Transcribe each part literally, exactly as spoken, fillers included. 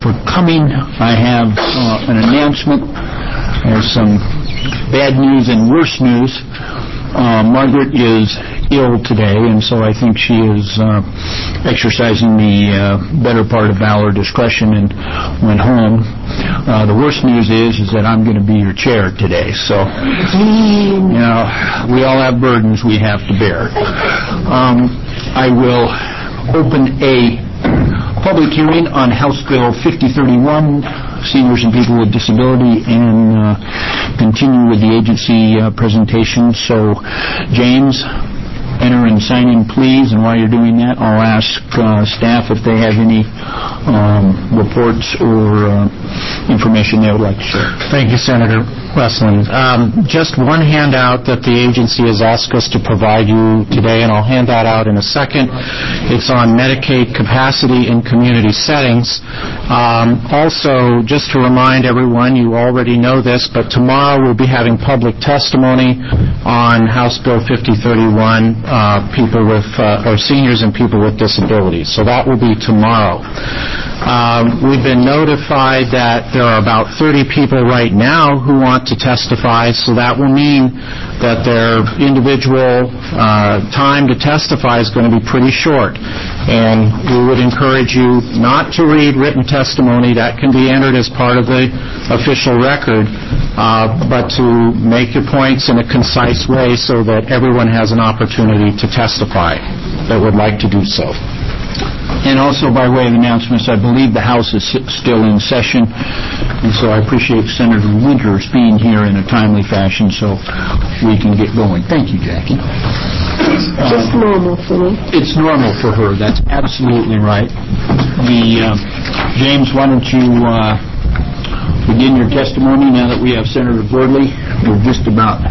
For coming. I have uh, an announcement. There's some bad news and worse news. Uh, Margaret is ill today, and so I think she is uh, exercising the uh, better part of valor, discretion, and went home. Uh, the worst news is is that I'm going to be your chair today. So, you know, we all have burdens we have to bear. Um, I will open a public hearing on House Bill fifty thirty-one, Seniors and People with Disability, and uh, continue with the agency uh, presentation. So, James, enter and sign in, please. And while you're doing that, I'll ask uh, staff if they have any um, reports or uh, information they would like to share. Thank you, Senator Westland. Um, just one handout that the agency has asked us to provide you today, and I'll hand that out in a second. It's on Medicaid capacity in community settings. Um, also, just to remind everyone, you already know this, but tomorrow we'll be having public testimony on House Bill fifty thirty-one, uh, people with, uh, or seniors and people with disabilities. So that will be tomorrow. Um, we've been notified that there are about thirty people right now who want to testify, so that will mean that their individual uh, time to testify is going to be pretty short. And we would encourage you not to read written testimony. That can be entered as part of the official record, uh, but to make your points in a concise way so that everyone has an opportunity to testify that would like to do so. And also, by way of announcements, I believe the House is still in session, and so I appreciate Senator Winters being here in a timely fashion so we can get going. Thank you, Jackie. Just uh, normal for me. It's normal for her. That's absolutely right. The uh, James, why don't you uh, begin your testimony now that we have Senator Bordley? We're just about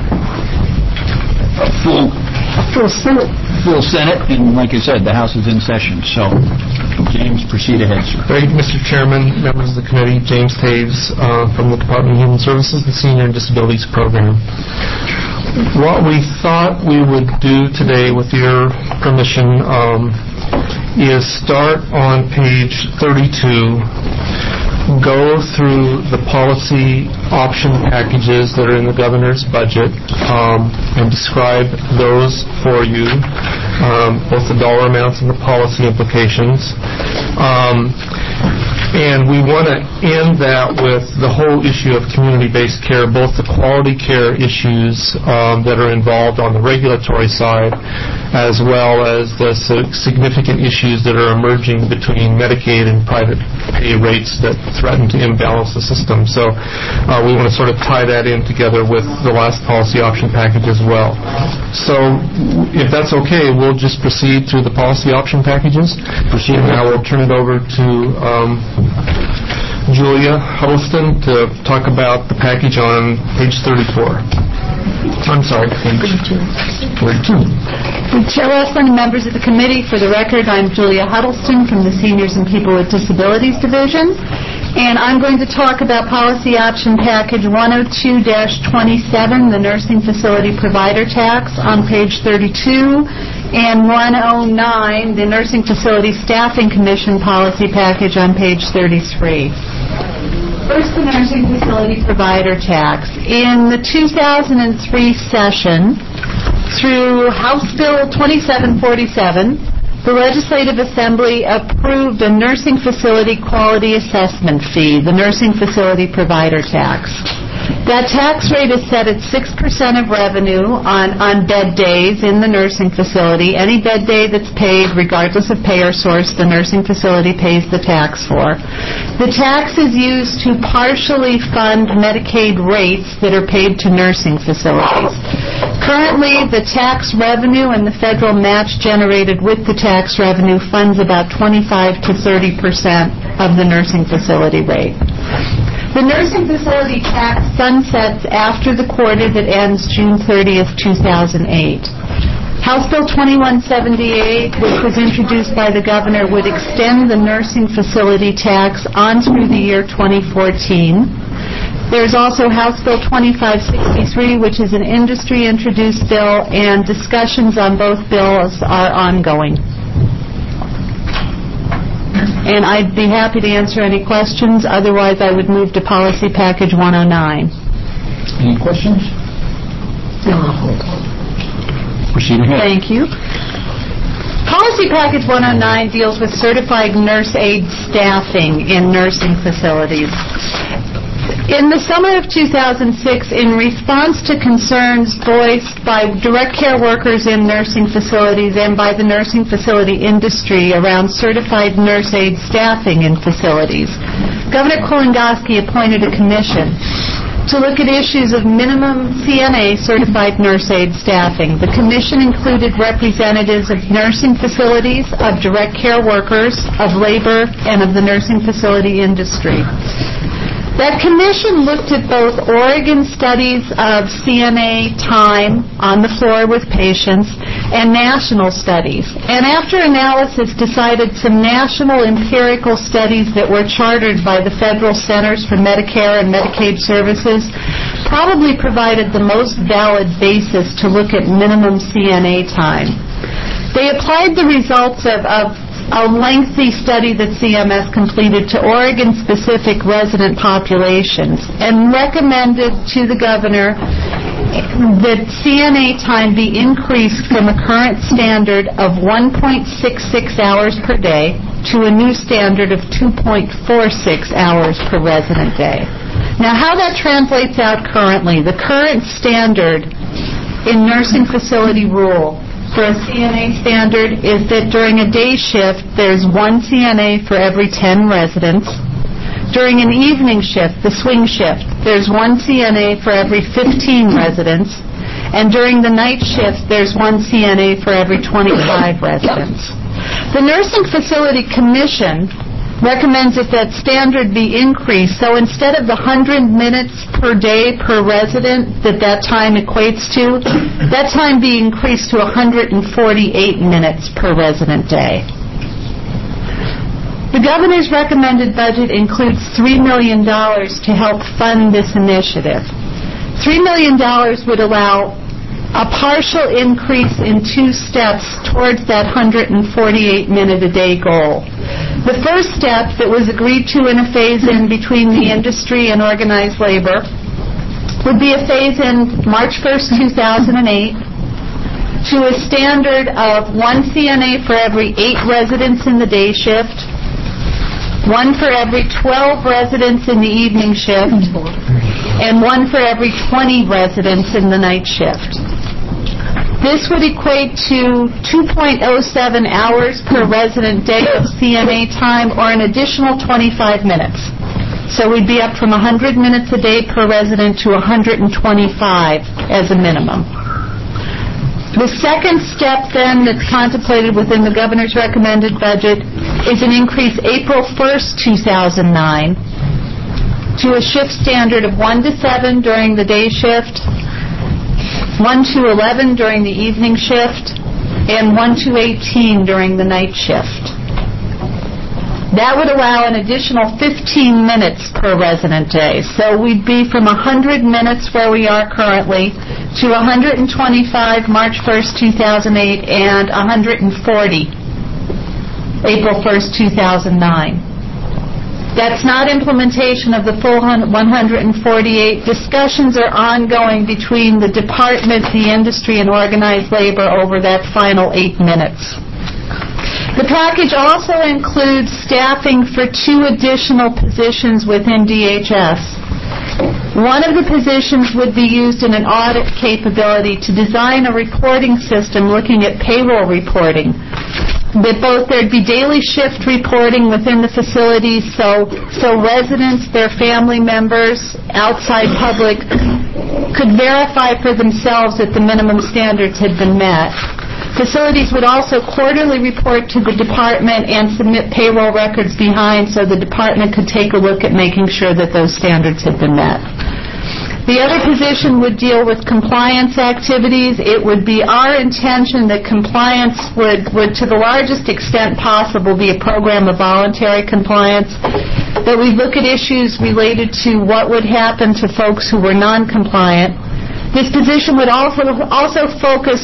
a full, a full Senate. Full Senate, and like I said, the House is in session. So, James, proceed ahead, sir. Thank you, Mister Chairman, members of the committee. James Taves uh, from the Department of Human Services, the Senior and Disabilities Program. What we thought we would do today, with your permission, um, is start on page thirty-two, go through the policy option packages that are in the governor's budget, um, and describe those for you, um, both the dollar amounts and the policy implications. Um, and we want to end that with the whole issue of community-based care, both the quality care issues um, that are involved on the regulatory side, as well as the significant issues that are emerging between Medicaid and private pay rates that threaten to imbalance the system. So uh, we want to sort of tie that in together with the last policy option package as well. So if that's okay, we'll just proceed through the policy option packages. Proceed. And I will turn it over to um, Julia Huddleston to talk about the package on page thirty-four. I'm sorry, page thirty-two. Chair Westland and members of the committee, for the record, I'm Julia Huddleston from the Seniors and People with Disabilities Division, and I'm going to talk about policy option package one oh two dash twenty-seven, the nursing facility provider tax, on page thirty-two, and one oh nine, the nursing facility staffing commission policy package, on page thirty-three. First, the nursing facility provider tax. In the two thousand three session, through House Bill twenty-seven forty-seven, the Legislative Assembly approved a nursing facility quality assessment fee, the nursing facility provider tax. That tax rate is set at six percent of revenue on, on bed days in the nursing facility. Any bed day that's paid, regardless of payer source, the nursing facility pays the tax for. The tax is used to partially fund Medicaid rates that are paid to nursing facilities. Currently, the tax revenue and the federal match generated with the tax revenue funds about twenty-five to thirty percent of the nursing facility rate. The nursing facility tax sunsets after the quarter that ends June thirtieth, two thousand eight. House Bill twenty-one seventy-eight, which was introduced by the governor, would extend the nursing facility tax on through the year twenty fourteen. There's also House Bill twenty-five sixty-three, which is an industry-introduced bill, and discussions on both bills are ongoing. And I'd be happy to answer any questions. Otherwise, I would move to Policy Package one oh nine. Any questions? Proceed ahead. Thank you. Policy Package one oh nine deals with certified nurse aide staffing in nursing facilities. In the summer of two thousand six, in response to concerns voiced by direct care workers in nursing facilities and by the nursing facility industry around certified nurse aide staffing in facilities, Governor Kulongoski appointed a commission to look at issues of minimum C N A certified nurse aide staffing. The commission included representatives of nursing facilities, of direct care workers, of labor, and of the nursing facility industry. That commission looked at both Oregon studies of C N A time on the floor with patients and national studies. And after analysis, decided some national empirical studies that were chartered by the Federal Centers for Medicare and Medicaid Services probably provided the most valid basis to look at minimum C N A time. They applied the results of, of a lengthy study that C M S completed to Oregon-specific resident populations and recommended to the governor that C N A time be increased from a current standard of one point six six hours per day to a new standard of two point four six hours per resident day. Now, how that translates out currently, the current standard in nursing facility rule for a C N A standard is that during a day shift, there's one C N A for every ten residents. During an evening shift, the swing shift, there's one C N A for every fifteen residents. And during the night shift, there's one C N A for every twenty-five residents. The Nursing Facility Commission recommends that that standard be increased. So instead of the one hundred minutes per day per resident that that time equates to, that time be increased to one hundred forty-eight minutes per resident day. The governor's recommended budget includes three million dollars to help fund this initiative. three million dollars would allow a partial increase in two steps towards that one hundred forty-eight minute a day goal. The first step that was agreed to in a phase-in between the industry and organized labor would be a phase-in March first, two thousand eight to a standard of one C N A for every eight residents in the day shift, one for every twelve residents in the evening shift, and one for every twenty residents in the night shift. This would equate to two point oh seven hours per resident day of C N A time, or an additional twenty-five minutes. So we'd be up from one hundred minutes a day per resident to one hundred twenty-five as a minimum. The second step, then, that's contemplated within the governor's recommended budget is an increase April first, two thousand nine to a shift standard of one to seven during the day shift, one to eleven during the evening shift, and one to eighteen during the night shift. That would allow an additional fifteen minutes per resident day. So we'd be from one hundred minutes where we are currently to one hundred twenty-five March first, two thousand eight, and one hundred forty April first, two thousand nine. That's not implementation of the full one hundred forty-eight. Discussions are ongoing between the department, the industry, and organized labor over that final eight minutes. The package also includes staffing for two additional positions within D H S. One of the positions would be used in an audit capability to design a reporting system looking at payroll reporting. That both there'd be daily shift reporting within the facilities, so so residents, their family members, outside public could verify for themselves that the minimum standards had been met. Facilities would also quarterly report to the department and submit payroll records behind, so the department could take a look at making sure that those standards had been met. The other position would deal with compliance activities. It would be our intention that compliance would, would to the largest extent possible, be a program of voluntary compliance, that we look at issues related to what would happen to folks who were non-compliant. This position would also, also focus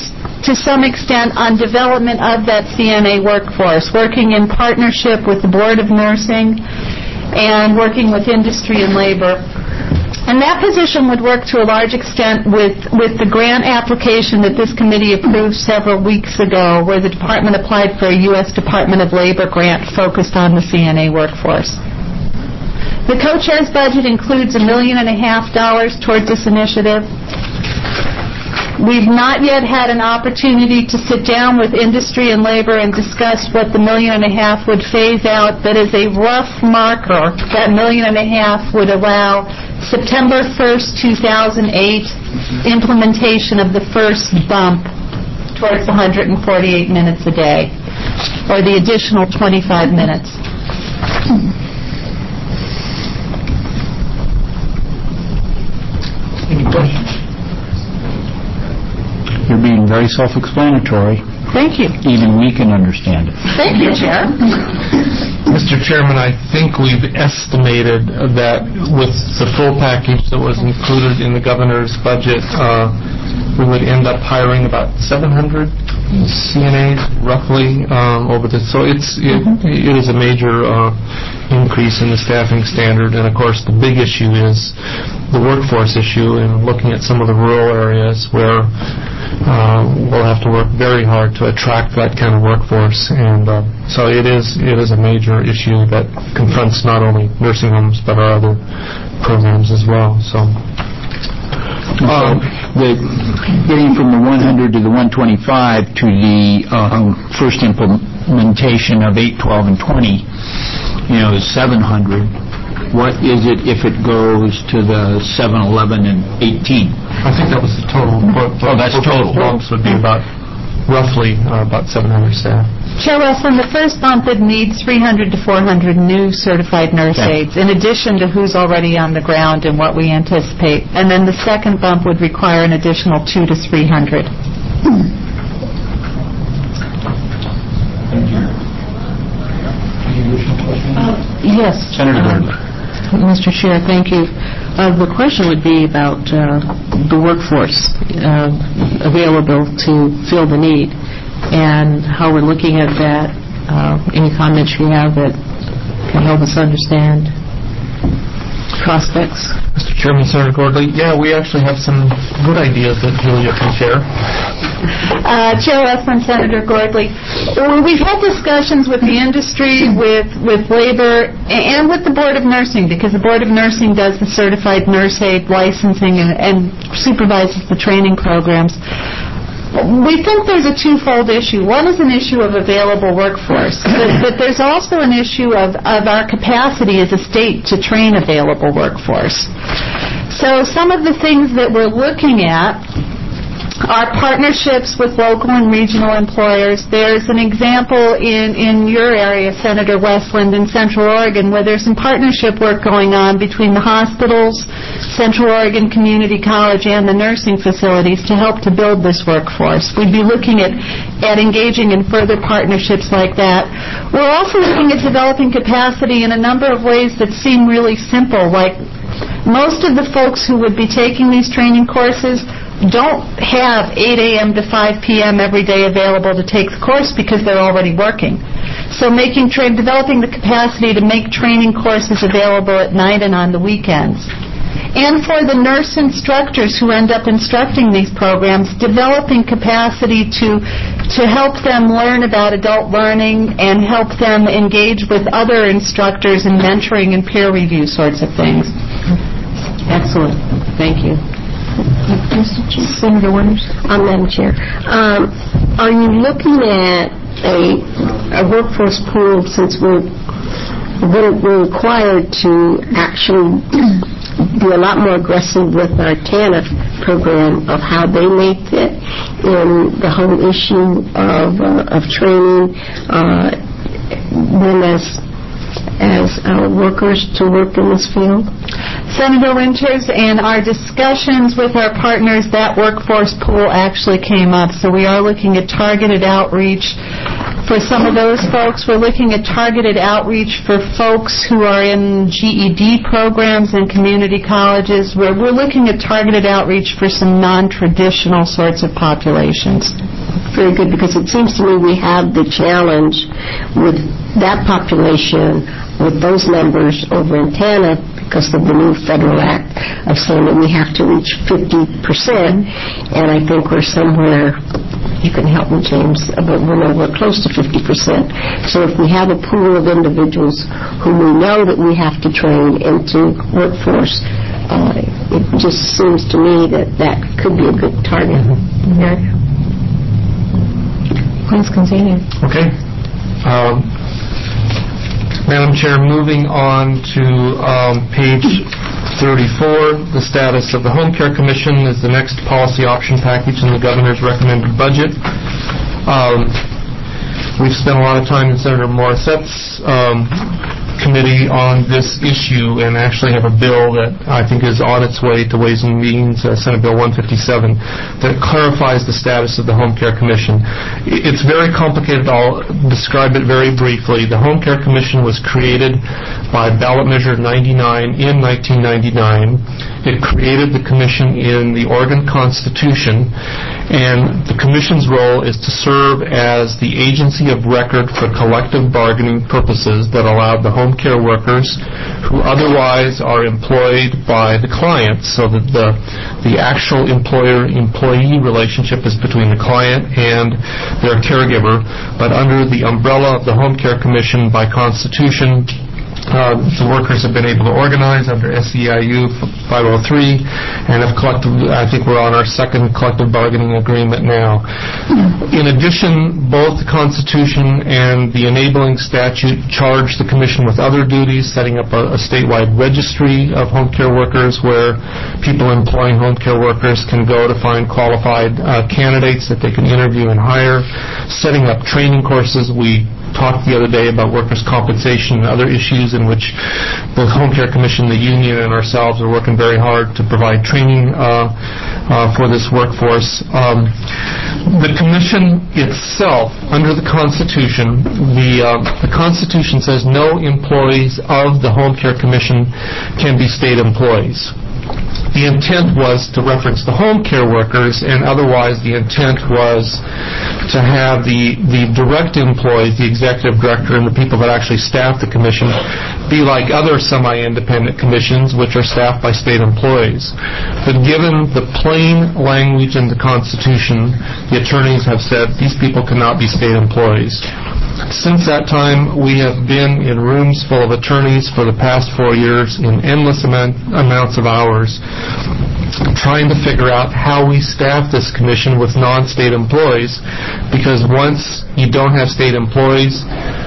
to some extent on development of that C N A workforce, working in partnership with the Board of Nursing and working with industry and labor. And that position would work to a large extent with, with the grant application that this committee approved several weeks ago, where the department applied for a U S Department of Labor grant focused on the C N A workforce. The co-chair's budget includes a million and a half dollars towards this initiative. We've not yet had an opportunity to sit down with industry and labor and discuss what the million and a half would phase out, but as a rough marker, that million and a half would allow September first, two thousand eight implementation of the first bump towards one hundred forty-eight minutes a day, or the additional twenty-five minutes. Any questions? You're being very self-explanatory. Thank you. Even we can understand it. Thank you, Chair. Mister Chairman, I think we've estimated that with the full package that was included in the governor's budget, uh, we would end up hiring about seven hundred C N As roughly um, over this. So it's it, it is a major uh, increase in the staffing standard, and of course the big issue is the workforce issue, and looking at some of the rural areas where uh, we'll have to work very hard to attract that kind of workforce, and uh, so it is it is a major issue that confronts not only nursing homes but our other programs as well. So. Um, the, getting from the one hundred to the one twenty-five to the uh, first implementation of eight, twelve, and twenty, you know, is seven hundred. What is it if it goes to the seven, eleven, and eighteen? I think that was the total. Oh, that's total. Bumps would be about roughly uh, about seven hundred staff. Chair Westland, the first bump would need three hundred to four hundred new certified nurse Okay. aides, in addition to who's already on the ground and what we anticipate. And then the second bump would require an additional two to three hundred. Yes. Senator Gordon. Mister Chair, thank you. Uh, the question would be about uh, the workforce uh, available to fill the need and how we're looking at that. Uh, any comments you have that can help us understand prospects? Mister Chairman, Senator Gordley, yeah, we actually have some good ideas that Julia can share. Uh, Chair Westland, Senator Gordley, we've had discussions with the industry, with, with labor, and with the Board of Nursing, because the Board of Nursing does the certified nurse aide licensing and, and supervises the training programs. We think there's a twofold issue. One is an issue of available workforce, but, but there's also an issue of, of our capacity as a state to train available workforce. So some of the things that we're looking at are partnerships with local and regional employers. There's an example in, in your area, Senator Westland, in Central Oregon, where there's some partnership work going on between the hospitals, Central Oregon Community College, and the nursing facilities to help to build this workforce. We'd be looking at, at engaging in further partnerships like that. We're also looking at developing capacity in a number of ways that seem really simple, like most of the folks who would be taking these training courses don't have eight a.m. to five p.m. every day available to take the course because they're already working. So making tra- developing the capacity to make training courses available at night and on the weekends. And for the nurse instructors who end up instructing these programs, developing capacity to to help them learn about adult learning and help them engage with other instructors in mentoring and peer review sorts of things. Excellent. Thank you. Mister Chair. Senator Winters? Uh, Madam Chair, um, are you looking at a, a workforce pool, since we're, we're, we're required to actually be a lot more aggressive with our T A N F program of how they may fit in the whole issue of, uh, of training uh, them as as our workers to work in this field? Senator Winters, in our discussions with our partners, that workforce pool actually came up. So we are looking at targeted outreach For some of those folks, we're looking at targeted outreach for folks who are in G E D programs and community colleges, where we're looking at targeted outreach for some non-traditional sorts of populations. Very good, because it seems to me we have the challenge with that population, with those members over in TANF, because of the new federal act of saying that we have to reach fifty percent, and I think we're somewhere, you can help me, James, but we're nowhere close to fifty percent. So if we have a pool of individuals whom we know that we have to train into workforce, uh, it just seems to me that that could be a good target. Mm-hmm. Yeah. Please continue. Okay. Um, Madam Chair, moving on to um, page thirty-four, the status of the Home Care Commission is the next policy option package in the Governor's recommended budget. Um, we've spent a lot of time in Senator Morissette's um, committee on this issue and actually have a bill that I think is on its way to Ways and Means, uh, Senate Bill one fifty-seven, that clarifies the status of the Home Care Commission. It's very complicated. I'll describe it very briefly. The Home Care Commission was created by ballot measure ninety-nine in nineteen ninety-nine. It created the commission in the Oregon Constitution, and the commission's role is to serve as the agency of record for collective bargaining purposes that allow the home care workers who otherwise are employed by the client, so that the the actual employer-employee relationship is between the client and their caregiver, but under the umbrella of the Home Care Commission by Constitution, Uh, the workers have been able to organize under S E I U five oh three and have collected, I think we're on our second collective bargaining agreement now. In addition, both the Constitution and the enabling statute charge the Commission with other duties, setting up a, a statewide registry of home care workers where people employing home care workers can go to find qualified uh, candidates that they can interview and hire, setting up training courses. We talked the other day about workers' compensation and other issues in which the Home Care Commission, the union, and ourselves are working very hard to provide training uh, uh, for this workforce. Um, the Commission itself, under the Constitution, the, uh, the Constitution says no employees of the Home Care Commission can be state employees. The intent was to reference the home care workers, and otherwise the intent was to have the, the direct employees, the executive director, and the people that actually staff the commission be like other semi-independent commissions, which are staffed by state employees. But given the plain language in the Constitution, the attorneys have said these people cannot be state employees. Since that time, we have been in rooms full of attorneys for the past four years in endless amount, amounts of hours trying to figure out how we staff this commission with non-state employees, because once you don't have state employees,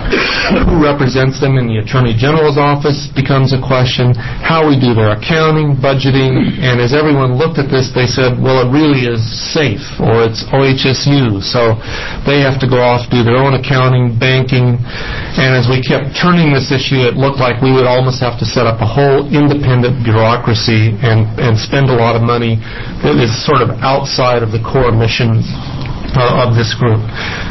who represents them in the Attorney General's office becomes a question, how we do their accounting, budgeting, and as everyone looked at this, they said, well, it really is SAFE, or it's O H S U, so they have to go off, do their own accounting, banking, and as we kept turning this issue, it looked like we would almost have to set up a whole independent bureaucracy and, and spend a lot of money that is sort of outside of the core mission uh, of this group.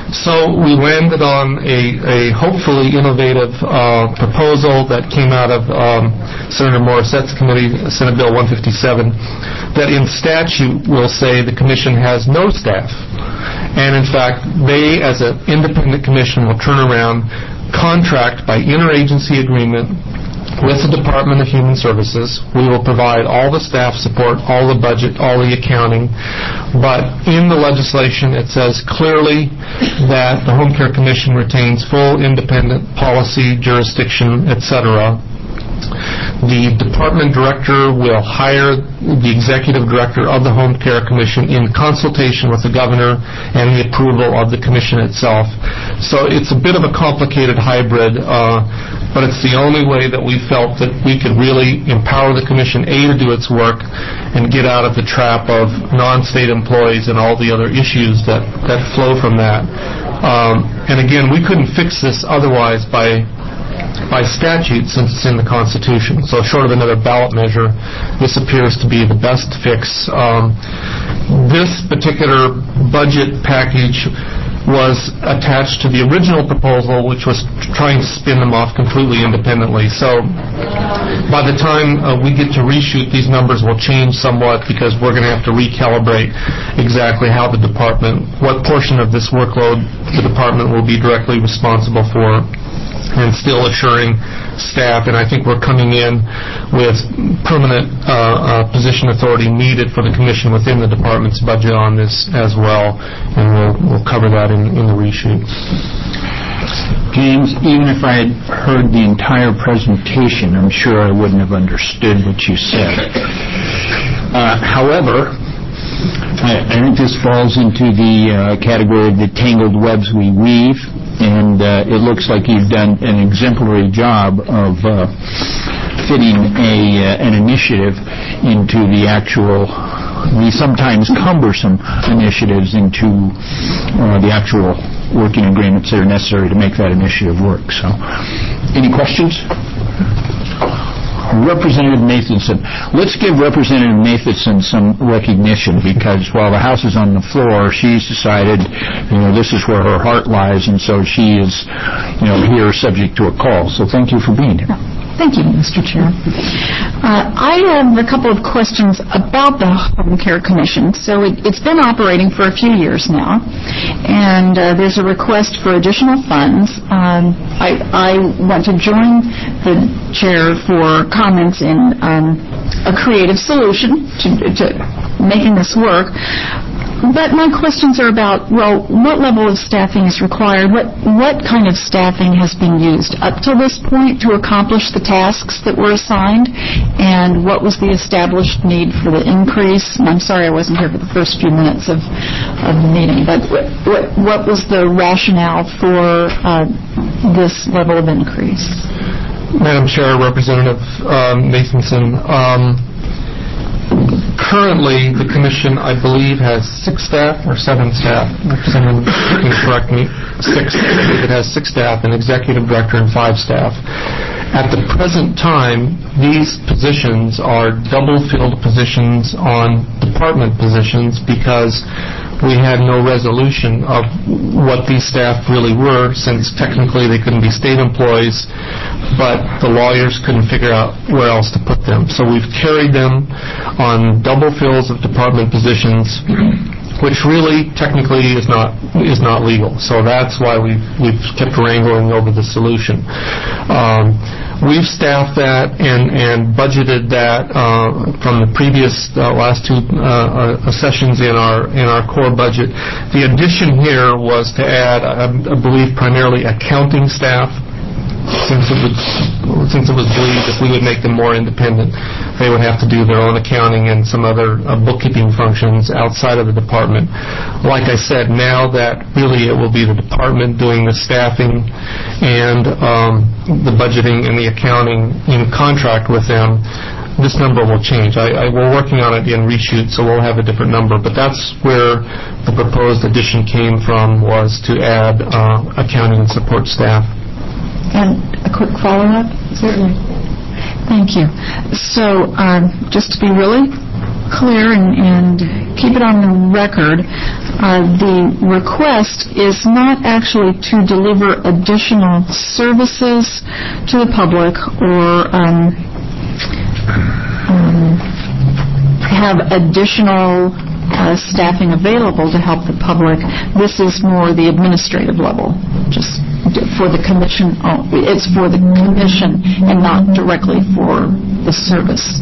So we landed on a, a hopefully innovative uh, proposal that came out of um, Senator Morissette's committee, Senate Bill one fifty-seven, that in statute will say the commission has no staff. And in fact, they, as an independent commission, will turn around, contract by interagency agreement with the Department of Human Services. We will provide all the staff support, all the budget, all the accounting. But in the legislation, it says clearly that the Home Care Commission retains full independent policy, jurisdiction, et cetera. The department director will hire the executive director of the Home Care Commission in consultation with the governor and the approval of the commission itself. So it's a bit of a complicated hybrid, uh, but it's the only way that we felt that we could really empower the commission, A, to do its work, and get out of the trap of non-state employees and all the other issues that, that flow from that. Um, and again, we couldn't fix this otherwise by by statute, since it's in the Constitution. So short of another ballot measure, this appears to be the best fix. Um, this particular budget package was attached to the original proposal, which was trying to spin them off completely independently. So by the time uh, we get to reshoot, these numbers will change somewhat because we're going to have to recalibrate exactly how the department, what portion of this workload the department will be directly responsible for, and still assuring staff. And I think we're coming in with permanent uh, uh, position authority needed for the commission within the department's budget on this as well, and we'll, we'll cover that in, in the reshoot. James, even if I had heard the entire presentation, I'm sure I wouldn't have understood what you said. Uh, however, I, I think this falls into the uh, category of the tangled webs we weave, and uh, it looks like you've done an exemplary job of uh, fitting a uh, an initiative into the actual, the sometimes cumbersome initiatives into uh, the actual working agreements that are necessary to make that initiative work. So, any questions? Representative Nathanson. Let's give Representative Nathanson some recognition, because while the House is on the floor, she's decided, you know, this is where her heart lies, and so she is, you know, here subject to a call. So thank you for being here. Thank you, Mister Chair. Uh, I have a couple of questions about the Home Care Commission. So it, it's been operating for a few years now, and uh, there's a request for additional funds. Um, I, I want to join the chair for comments in um, a creative solution to, to making this work. But my questions are about, well, what level of staffing is required? What what kind of staffing has been used up to this point to accomplish the tasks that were assigned? And what was the established need for the increase? And I'm sorry I wasn't here for the first few minutes of, of the meeting, but what, what, what was the rationale for uh, this level of increase? Madam Chair, Representative um, Nathanson, um, currently, the Commission, I believe, has six staff or seven staff. Representative can correct me. Six. I believe it has six staff, an executive director, and five staff. At the present time, these positions are double-filled positions on department positions because we had no resolution of what these staff really were, since technically they couldn't be state employees, but the lawyers couldn't figure out where else to put them. So we've carried them on double fills of department positions, which really technically is not is not legal. So that's why we've we've kept wrangling over the solution. Um, we've staffed that and and budgeted that uh, from the previous uh, last two uh, uh, sessions in our in our core budget. The addition here was to add, I, I believe, primarily accounting staff. Since it, would, since it was believed if we would make them more independent, they would have to do their own accounting and some other uh, bookkeeping functions outside of the department. Like I said, now that really it will be the department doing the staffing and um, the budgeting and the accounting in contract with them, this number will change. I, I, we're working on it in reshoot, so we'll have a different number. But that's where the proposed addition came from, was to add uh, accounting and support staff. And a quick follow-up? Certainly. Thank you. So, um, just to be really clear and, and keep it on the record, uh, the request is not actually to deliver additional services to the public or um, um, have additional uh, staffing available to help the public. This is more the administrative level, just for the commission. Oh, it's for the commission and not directly for the service.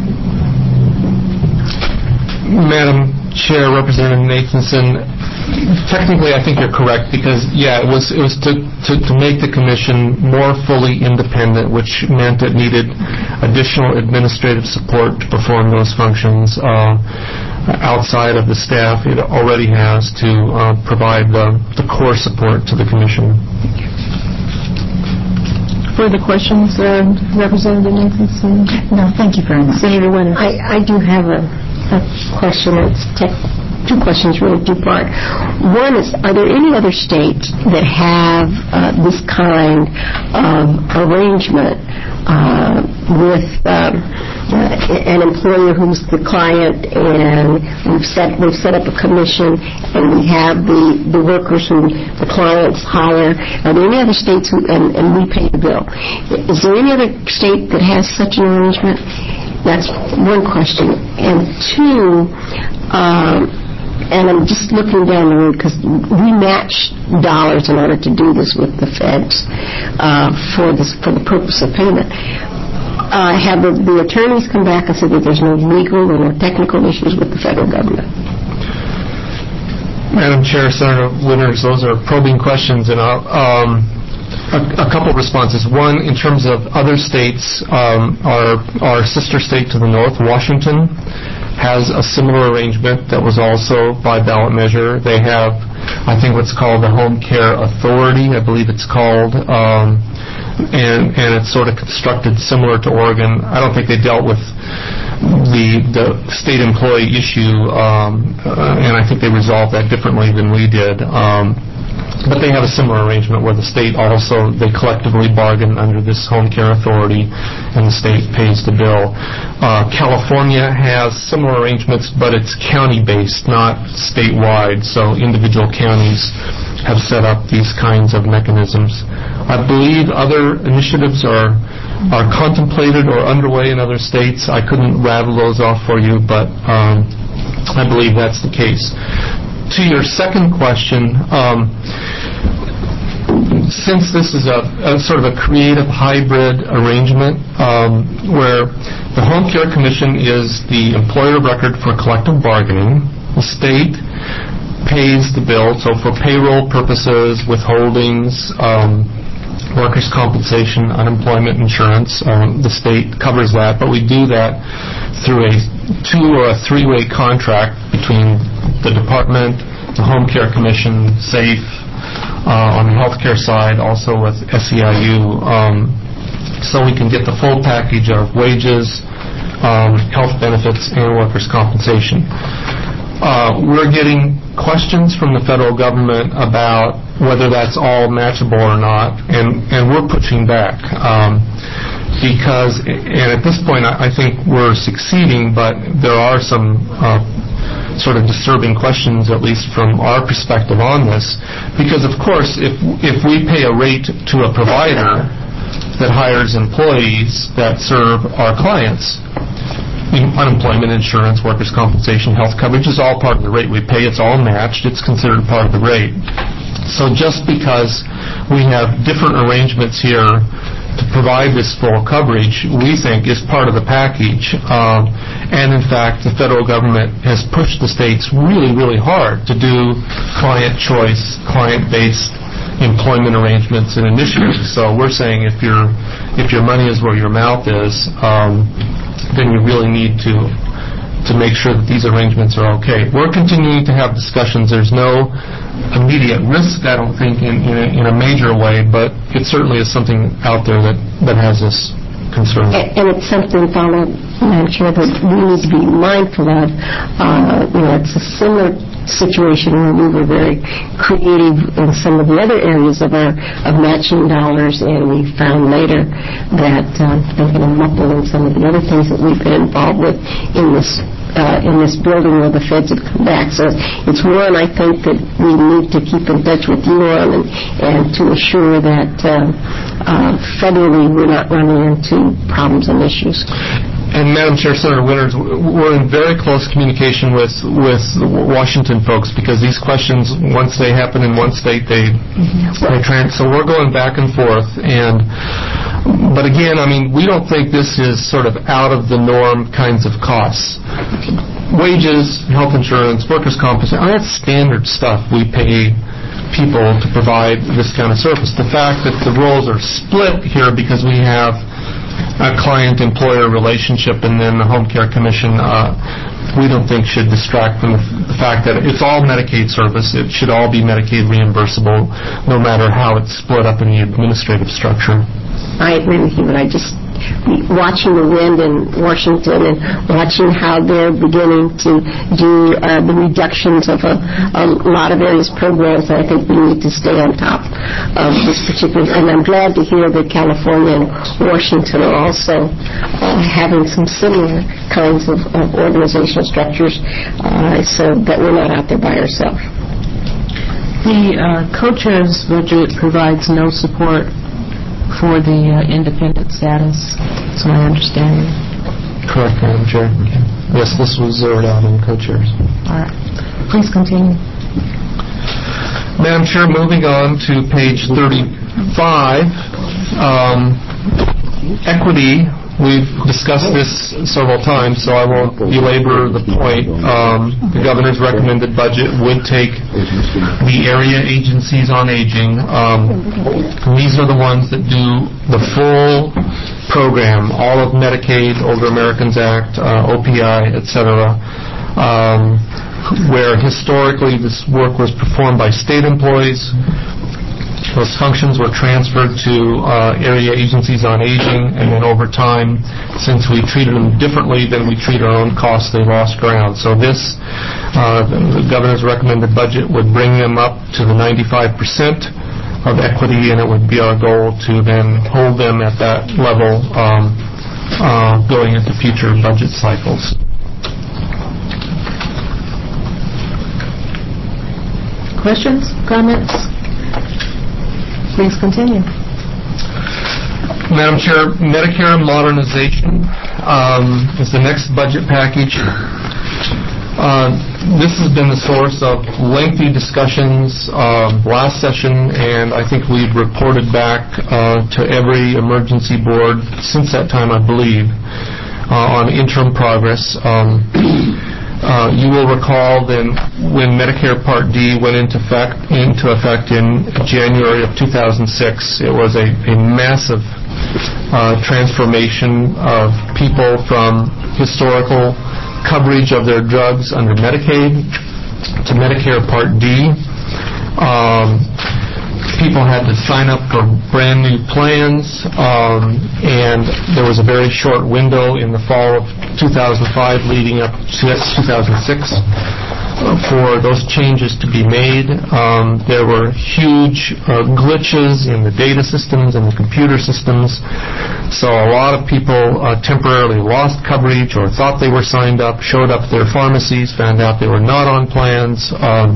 Madam Chair, Representative Nathanson, technically I think you're correct, because yeah, it was it was to, to, to make the commission more fully independent, which meant it needed additional administrative support to perform those functions uh, outside of the staff it already has to uh, provide the, the core support to the commission. Further questions, uh, Representative Nathanson? No, thank you very much. Senator Winter. I, I do have a, a question that's te- two questions, really two-part. One is, are there any other states that have uh, this kind of arrangement uh, with um, uh, an employer who's the client, and we've set we've set up a commission, and we have the, the workers who the clients hire? Are there any other states who, and, and we pay the bill? Is there any other state that has such an arrangement? That's one question. And two, um, and I'm just looking down the road because we match dollars in order to do this with the feds uh, for this for the purpose of payment. Uh, have the, the attorneys come back and said that there's no legal or no technical issues with the federal government? Madam Chair, Senator Winters, those are probing questions, and I'll, um, a, a couple of responses. One, in terms of other states, um, our our sister state to the north, Washington, has a similar arrangement that was also by ballot measure. They have, I think, what's called the Home Care Authority, I believe it's called, um, and, and it's sort of constructed similar to Oregon. I don't think they dealt with the, the state employee issue, um, uh, and I think they resolved that differently than we did. Um, But they have a similar arrangement where the state also, they collectively bargain under this Home Care Authority, and the state pays the bill. Uh, California has similar arrangements, but it's county-based, not statewide, so individual counties have set up these kinds of mechanisms. I believe other initiatives are are contemplated or underway in other states. I couldn't rattle those off for you, but um, I believe that's the case. To your second question, um, since this is a, a sort of a creative hybrid arrangement um, where the Home Care Commission is the employer of record for collective bargaining, the state pays the bill, so for payroll purposes, withholdings, um, workers' compensation, unemployment insurance, um, the state covers that, but we do that through a two or a three-way contract between the department, the Home Care Commission, SAFE, uh, on the healthcare side, also with S E I U, um, so we can get the full package of wages, um, health benefits, and workers' compensation. Uh, we're getting questions from the federal government about whether that's all matchable or not, and, and we're pushing back. Um, because, and at this point I, I think we're succeeding, but there are some uh, sort of disturbing questions, at least from our perspective on this, because of course if if we pay a rate to a provider that hires employees that serve our clients, unemployment insurance, workers' compensation, health coverage is all part of the rate we pay. It's all matched. It's considered part of the rate. So just because we have different arrangements here to provide this full coverage, we think is part of the package. Um, and in fact, the federal government has pushed the states really, really hard to do client choice, client-based employment arrangements and initiatives. So we're saying if your if your money is where your mouth is, um, then you really need to to make sure that these arrangements are okay. We're continuing to have discussions. There's no immediate risk, I don't think, in, in, a, in a major way, but it certainly is something out there that, that has us concerned. And, and it's something, Paula, I'm sure that we need to be mindful of. Uh, you know, it's a similar situation where we were very creative in some of the other areas of our of matching dollars, and we found later that um, thinking of muffle and some of the other things that we've been involved with in this uh, in this building where the feds have come back. So it's one I think that we need to keep in touch with you on, and, and to assure that uh, uh, federally we're not running into problems and issues. And Madam Chair, Senator Winters, we're in very close communication with with Washington folks, because these questions, once they happen in one state, they they trans. So we're going back and forth. And but again, I mean, we don't think this is sort of out of the norm kinds of costs. Wages, health insurance, workers' compensation, that's standard stuff we pay people to provide this kind of service. The fact that the roles are split here because we have a client-employer relationship and then the Home Care Commission, uh, we don't think should distract from the fact that it's all Medicaid service. It should all be Medicaid reimbursable, no matter how it's split up in the administrative structure. I agree with you, but I just watching the wind in Washington and watching how they're beginning to do uh, the reductions of a, a lot of various programs. I think we need to stay on top of this particular, and I'm glad to hear that California and Washington are also uh, having some similar kinds of, of organizational structures uh, so that we're not out there by ourselves. The uh, co-chair's budget provides no support for the uh, independent status. That's my understanding. Correct, Madam Chair. Yes, this was zeroed out in co-chairs. All right. Please continue. Madam Chair, moving on to page thirty-five, um, equity. We've discussed this several times, so I won't belabor the point. Um, the governor's recommended budget would take the area agencies on aging. Um, these are the ones that do the full program, all of Medicaid, Older Americans Act, uh, O P I, et cetera, um, where historically this work was performed by state employees. Those functions were transferred to uh, area agencies on aging, and then over time, since we treated them differently than we treat our own costs, they lost ground. So this, uh, the governor's recommended budget would bring them up to the ninety-five percent of equity, and it would be our goal to then hold them at that level um, uh, going into future budget cycles. Questions? Comments? Please continue. Madam Chair, Medicare modernization um, is the next budget package. Uh, this has been the source of lengthy discussions um, last session, and I think we've reported back uh, to every emergency board since that time, I believe, uh, on interim progress. Um, Uh, you will recall then when Medicare Part D went into effect, into effect in January of two thousand six, it was a, a massive uh, transformation of people from historical coverage of their drugs under Medicaid to Medicare Part D. Um, people had to sign up for brand new plans, um, and there was a very short window in the fall of two thousand five leading up to two thousand six for those changes to be made. Um, there were huge uh, glitches in the data systems and the computer systems, so a lot of people uh, temporarily lost coverage or thought they were signed up, showed up at their pharmacies, found out they were not on plans. Um,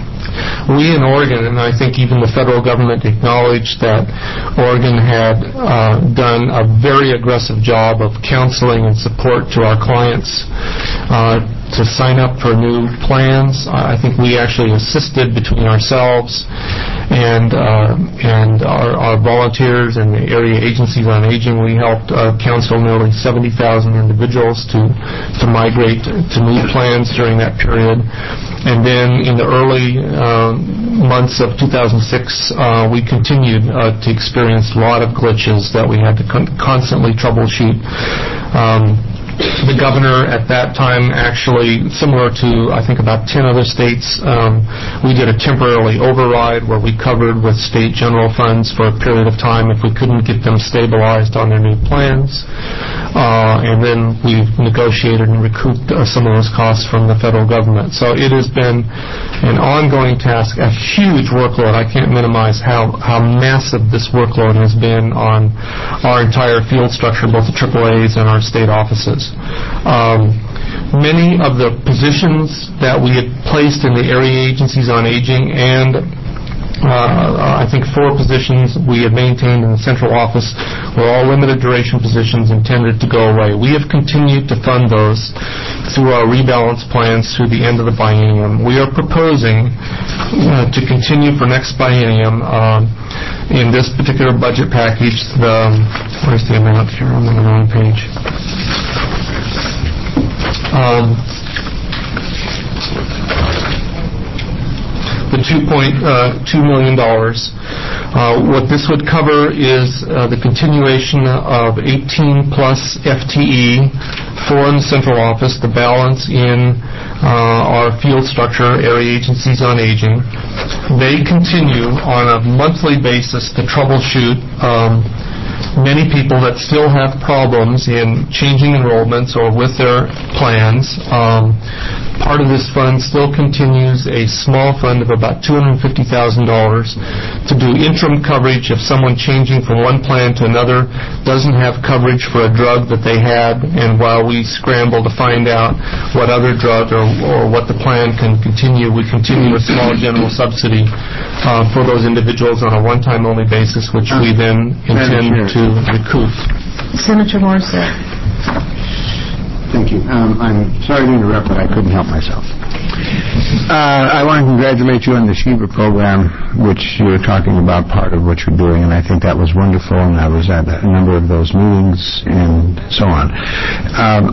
We in Oregon, and I think even the federal government, acknowledged that Oregon had uh, done a very aggressive job of counseling and support to our clients uh, to sign up for new plans. I think we actually assisted between ourselves and uh, and our, our volunteers and the area agencies on aging. We helped uh, counsel nearly seventy thousand individuals to, to migrate to new plans during that period. And then in the early uh, months of two thousand six, uh, we continued uh, to experience a lot of glitches that we had to con- constantly troubleshoot. Um, The governor at that time actually, similar to I think about ten other states, um, we did a temporarily override where we covered with state general funds for a period of time if we couldn't get them stabilized on their new plans. Uh, and then we negotiated and recouped uh, some of those costs from the federal government. So it has been an ongoing task, a huge workload. I can't minimize how, how massive this workload has been on our entire field structure, both the triple A's and our state offices. Um, many of the positions that we had placed in the area agencies on aging and uh, I think four positions we had maintained in the central office were all limited duration positions intended to go away. We have continued to fund those through our rebalance plans through the end of the biennium. We are proposing uh, to continue for next biennium uh, in this particular budget package. The, where's the amount here? I'm on the wrong page. Um, the two point two million dollars. Uh, what this would cover is uh, the continuation of eighteen plus F T E, four in the central office, the balance in uh, our field structure, area agencies on aging. They continue on a monthly basis to troubleshoot um, many people that still have problems in changing enrollments or with their plans. Um, part of this fund still continues a small fund of about two hundred fifty thousand dollars to do interim coverage if someone changing from one plan to another doesn't have coverage for a drug that they had, and while we scramble to find out what other drug or, or what the plan can continue, we continue a small general subsidy uh, for those individuals on a one-time only basis, which we then intend to recoup. Senator Morissette. Thank you. Um, I'm sorry to interrupt, but I couldn't help myself. Uh, I want to congratulate you on the Shiva program, which you were talking about, part of what you're doing, and I think that was wonderful, and I was at a number of those meetings and so on. Um,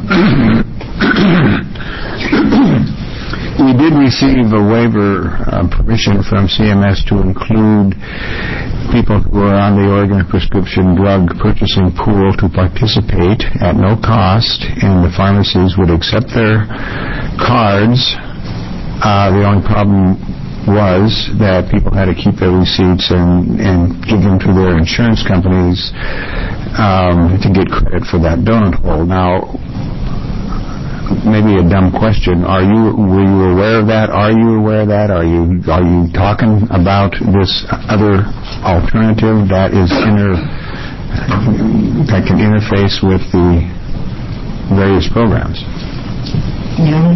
we did receive a waiver uh, permission from C M S to include people who are on the Oregon Prescription Drug Purchasing Pool to participate at no cost, and the pharmacies would accept their cards. Uh, the only problem was that people had to keep their receipts and, and give them to their insurance companies um, to get credit for that donut hole. Now, maybe a dumb question. Are you were you aware of that? Are you aware of that? Are you are you talking about this other alternative that is inter that can interface with the various programs? No.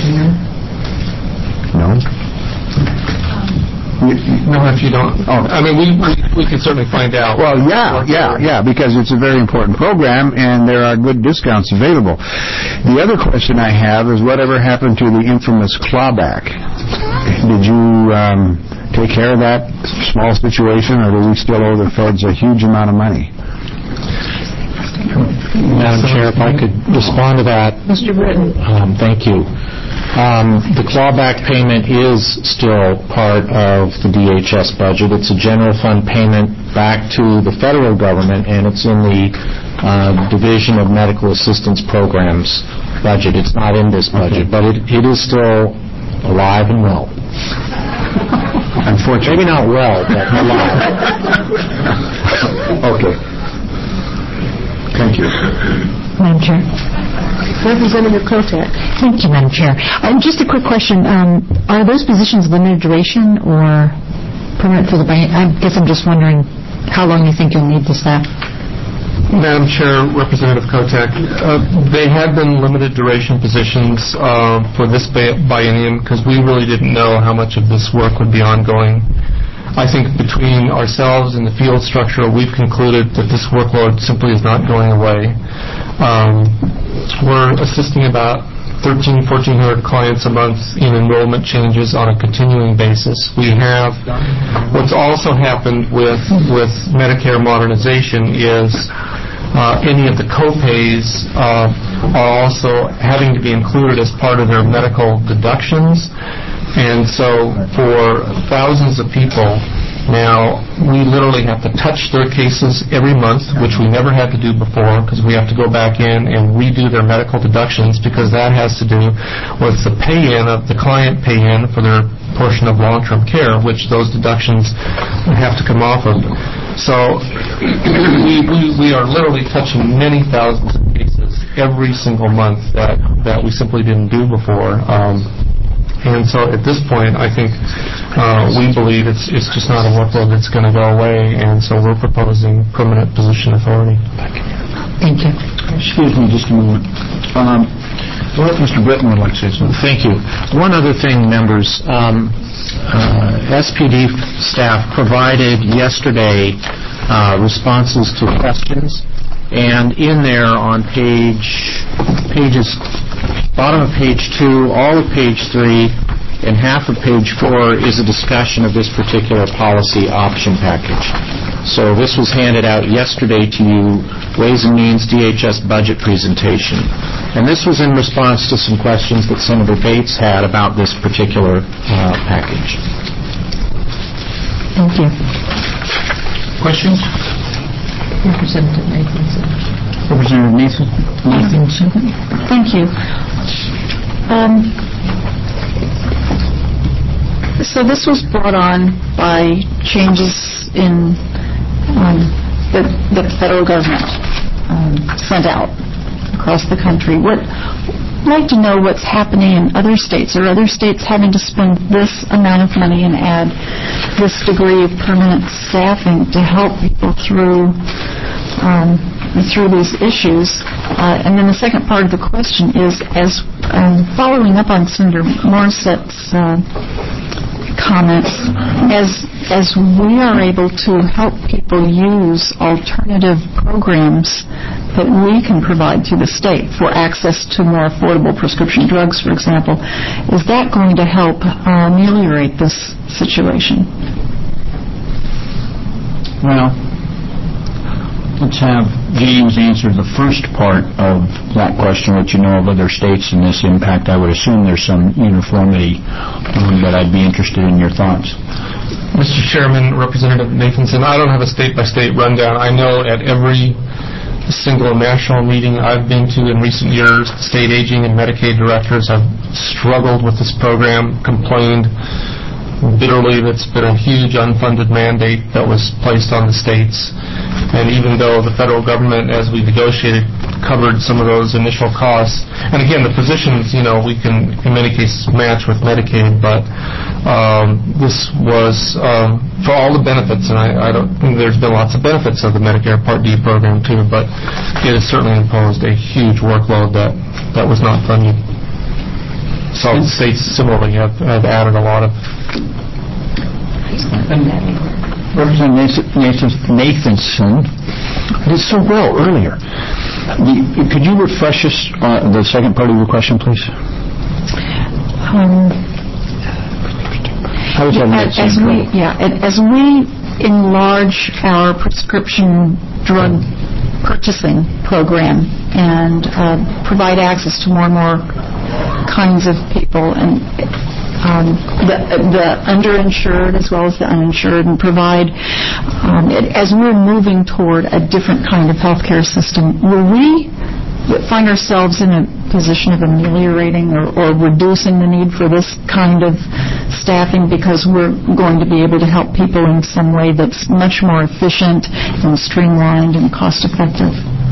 No. No, if you don't. Oh. I mean, we, we we can certainly find out. Well, yeah, yeah, yeah, because it's a very important program, and there are good discounts available. The other question I have is whatever happened to the infamous clawback? Did you um, take care of that small situation, or do we still owe the feds a huge amount of money? Madam Chair, if I could respond to that. Mister Britton. Um, thank you. Um, the clawback payment is still part of the D H S budget. It's a general fund payment back to the federal government, and it's in the uh, Division of Medical Assistance Programs budget. It's not in this budget, but it, it is still alive and well. Unfortunately. Maybe not well, but alive. Okay. Thank you. Madam Chair. Representative Kotek. Thank you, Madam Chair. Uh, just a quick question. Um, are those positions limited duration or permanent for the bank? I guess I'm just wondering how long you think you'll need the staff. Madam Chair, Representative Kotek, uh, they have been limited duration positions uh, for this biennium because we really didn't know how much of this work would be ongoing. I think between ourselves and the field structure, we've concluded that this workload simply is not going away. Um, we're assisting about thirteen, fourteen hundred clients a month in enrollment changes on a continuing basis. We have, what's also happened with, with Medicare modernization is uh, any of the co-pays uh, are also having to be included as part of their medical deductions. And so for thousands of people now, we literally have to touch their cases every month, which we never had to do before because we have to go back in and redo their medical deductions because that has to do with the pay-in of the client pay-in for their portion of long-term care, which those deductions have to come off of. So we, we, we are literally touching many thousands of cases every single month that, that we simply didn't do before. Um, And so at this point, I think uh, we believe it's it's just not a workload that's going to go away, and so we're proposing permanent position authority. Thank you. Excuse me just a moment. Um, well, Mister Britton would like to say something. Thank you. One other thing, members. Um, uh, S P D staff provided yesterday uh, responses to questions, and in there on page pages bottom of page two, all of page three, and half of page four is a discussion of this particular policy option package. So this was handed out yesterday to you, Ways and Means D H S budget presentation. And this was in response to some questions that Senator Bates had about this particular uh, package. Thank you. Questions? Representative Nathanson. Representative Nathan. Nathanson. Thank you. Um, so this was brought on by changes in um, that the federal government um, sent out across the country. What I'd like to know what's happening in other states. Are other states having to spend this amount of money and add this degree of permanent staffing to help people through um, through these issues? Uh, and then the second part of the question is, as um, following up on Senator Morissette's uh, comments, as as we are able to help people use alternative programs that we can provide to the state for access to more affordable prescription drugs, for example, is that going to help uh, ameliorate this situation? Well, let's have James answer the first part of that question, what you know of other states and this impact. I would assume there's some uniformity, um, but I'd be interested in your thoughts. Mister Chairman, Representative Nathanson, I don't have a state-by-state rundown. I know at every single national meeting I've been to in recent years, the state aging and Medicaid directors have struggled with this program, complained bitterly that it's been a huge unfunded mandate that was placed on the states. And even though the federal government, as we negotiated, covered some of those initial costs, and again, the physicians, you know, we can in many cases match with Medicaid, but um, this was um, for all the benefits, and I, I don't there's been lots of benefits of the Medicare Part D program too, but it has certainly imposed a huge workload that, that was not funded. So the states similarly have, have added a lot of. Representative Nathanson did so well earlier. The, could you refresh us uh, the second part of your question, please? Um, How does that as, as we, yeah, as we enlarge our prescription drug purchasing program and uh, provide access to more and more kinds of people, and um, the, the underinsured as well as the uninsured, and provide, um, it, as we're moving toward a different kind of healthcare system, will we find ourselves in a position of ameliorating or, or reducing the need for this kind of staffing because we're going to be able to help people in some way that's much more efficient and streamlined and cost-effective?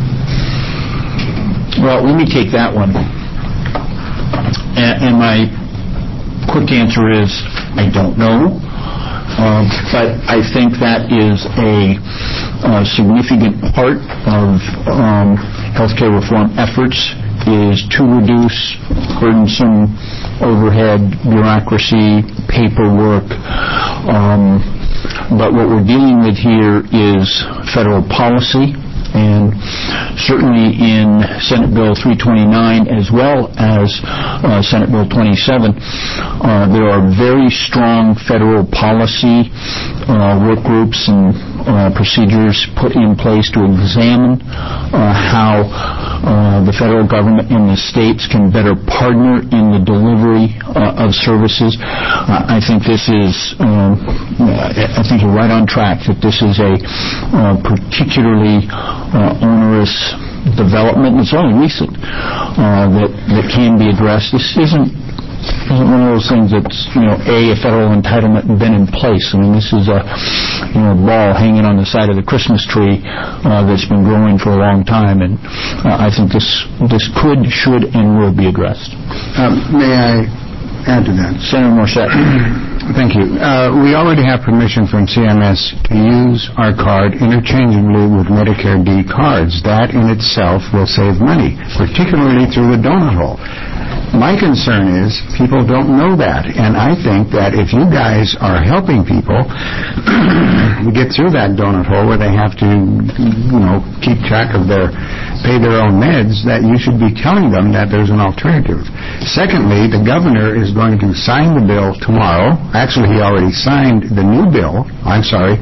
Well, let me take that one. And, and my quick answer is, I don't know. Um, but I think that is a uh, significant part of um, healthcare reform efforts, is to reduce burdensome overhead, bureaucracy, paperwork. Um, but what we're dealing with here is federal policy. And certainly in Senate Bill three twenty-nine as well as uh, Senate Bill twenty-seven, uh, there are very strong federal policy uh, work groups and uh, procedures put in place to examine uh, how uh, the federal government and the states can better partner in the delivery uh, of services. Uh, I think this is, um, I think you're right on track that this is a uh, particularly Uh, onerous development. It's only recent uh, that that can be addressed. This isn't isn't one of those things that's, you know, a, a federal entitlement been in place. I mean, this is a, you know, ball hanging on the side of the Christmas tree uh, that's been growing for a long time, and uh, I think this this could, should, and will be addressed. Um, may I add to that? Senator Morissette. Thank you. Uh, we already have permission from C M S to use our card interchangeably with Medicare D cards. That in itself will save money, particularly through the donut hole. My concern is people don't know that, and I think that if you guys are helping people get through that donut hole where they have to, you know, keep track of their, pay their own meds, that you should be telling them that there's an alternative. Secondly, the governor is going to sign the bill tomorrow. Actually, he already signed the new bill. I'm sorry.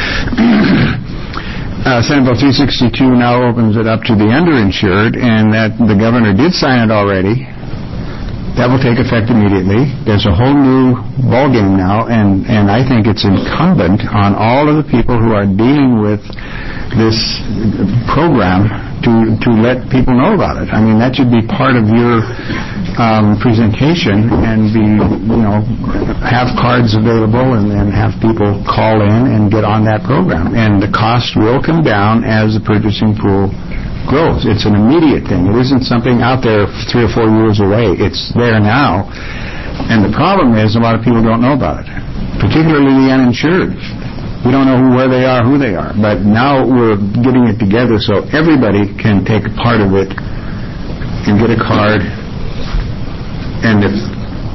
Uh, Senate Bill three sixty-two now opens it up to the underinsured, and that the governor did sign it already. That will take effect immediately. There's a whole new ballgame now, and, and I think it's incumbent on all of the people who are dealing with this program to to let people know about it. I mean, that should be part of your um, presentation, and be, you know, have cards available, and then have people call in and get on that program. And the cost will come down as the purchasing pool grows. It's an immediate thing. It isn't something out there three or four years away. It's there now. And the problem is a lot of people don't know about it, particularly the uninsured. We don't know where they are, who they are. But now we're getting it together so everybody can take a part of it and get a card. And if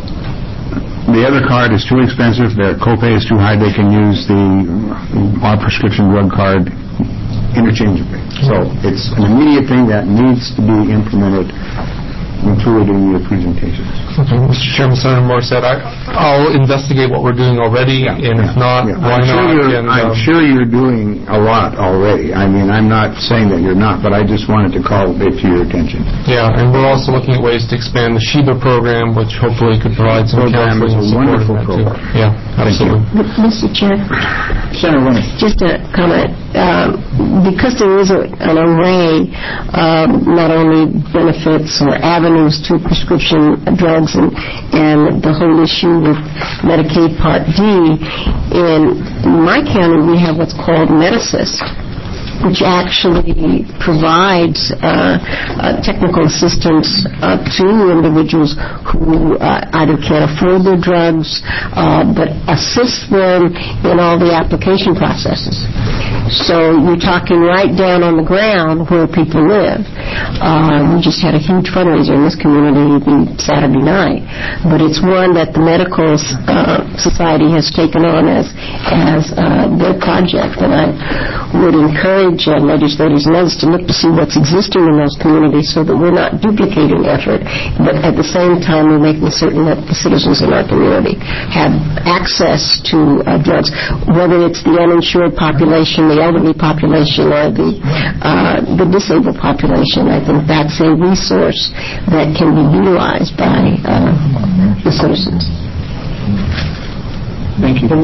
the other card is too expensive, their copay is too high, they can use the our prescription drug card interchangeably. So it's an immediate thing that needs to be implemented, included in your presentations. Okay, Mister Chairman, Senator Moore said, I, I'll investigate what we're doing already, yeah, and yeah, if not, yeah. why I'm not? Sure and, I'm um, sure you're doing a lot already. I mean, I'm not saying that you're not, but I just wanted to call it to your attention. Yeah, and we're also looking at ways to expand the SHIBA program, which hopefully could provide some program counseling and is a support wonderful in that program. too. Yeah, absolutely. Mister Chair, Senator Winnie. just a comment. Um, because there is a, an array of not only benefits or avenues to prescription drugs and, and the whole issue with Medicaid Part D, in my county we have what's called Medisys, which actually provides uh, uh, technical assistance uh, to individuals who uh, either can't afford their drugs, uh, but assists them in all the application processes. So you're talking right down on the ground where people live. Uh, we just had a huge fundraiser in this community Saturday night, but it's one that the Medical uh, Society has taken on as, as uh, their project, and I would encourage Uh, legislators and others to look to see what's existing in those communities so that we're not duplicating effort, but at the same time we're making certain that the citizens in our community have access to uh, drugs, whether it's the uninsured population, the elderly population, or the uh, the disabled population. I think that's a resource that can be utilized by uh, the citizens. Thank you.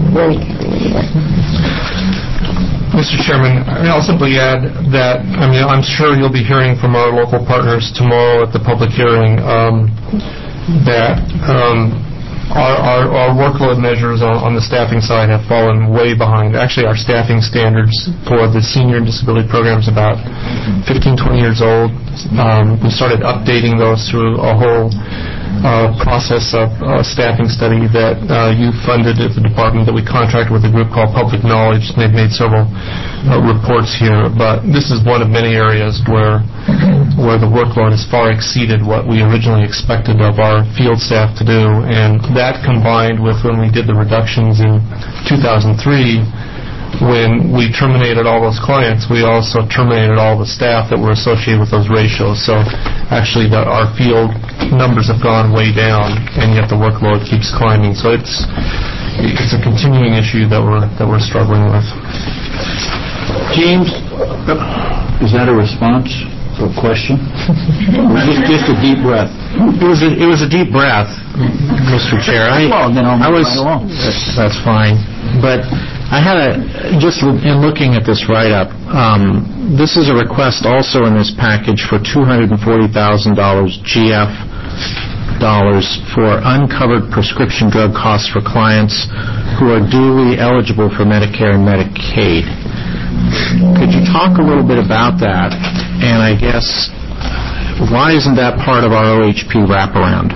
Mister Chairman, I mean, I'll simply add that, I mean, I'm sure you'll be hearing from our local partners tomorrow at the public hearing um, that um, our, our, our workload measures on, on the staffing side have fallen way behind. Actually, our staffing standards for the senior and disability program is about fifteen, twenty years old. Um, we started updating those through a whole Uh, process of uh, staffing study that uh, you funded at the department, that we contracted with a group called Public Knowledge. They've made several uh, reports here, but this is one of many areas where where the workload has far exceeded what we originally expected of our field staff to do, and that combined with when we did the reductions in two thousand three, when we terminated all those clients, we also terminated all the staff that were associated with those ratios. So actually the, our field numbers have gone way down, and yet the workload keeps climbing. So it's it's a continuing issue that we're that we're struggling with. James, is that a response or a question? Or just, just a deep breath? It was a, it was a deep breath, Mister Chair. I, well, then I'll I was, right along. That's, that's fine. But I had a, just in looking at this write-up, um, this is a request also in this package for two hundred forty thousand dollars G F dollars for uncovered prescription drug costs for clients who are duly eligible for Medicare and Medicaid. Could you talk a little bit about that? And I guess, why isn't that part of our O H P wraparound?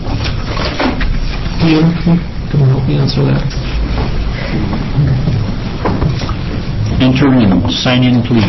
Ian, can you help me answer that? Enter in. Sign in, please.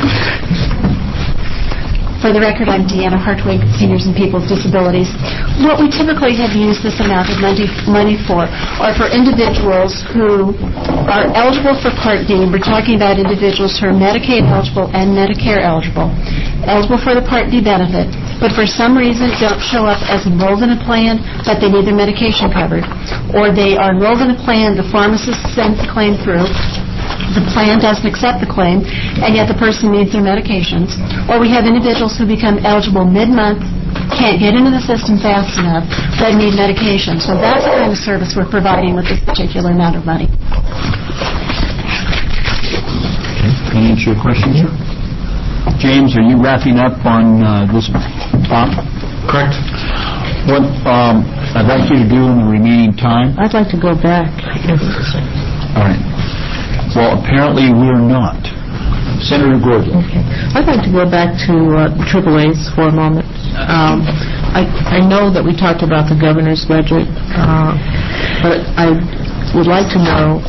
For the record, I'm Deanna Hartwig, Seniors and People with Disabilities. What we typically have used this amount of money, money for are for individuals who are eligible for Part D. We're talking about individuals who are Medicaid eligible and Medicare eligible, eligible for the Part D benefit, but for some reason don't show up as enrolled in a plan, but they need their medication covered. Or they are enrolled in a plan, the pharmacist sends the claim through, the plan doesn't accept the claim, and yet the person needs their medications. Or we have individuals who become eligible mid-month can't get into the system fast enough that need medication. So that's the kind of service we're providing with this particular amount of money. Can I answer your question, sir? James, are you wrapping up on uh, this? Bob? Correct. What um, I'd like you to do in the remaining time... I'd like to go back. All right. Well, apparently we're not. Senator Gordon. Okay. I'd like to go back to uh, triple A's for a moment. Um, I, I know that we talked about the governor's budget, uh, but I would like to know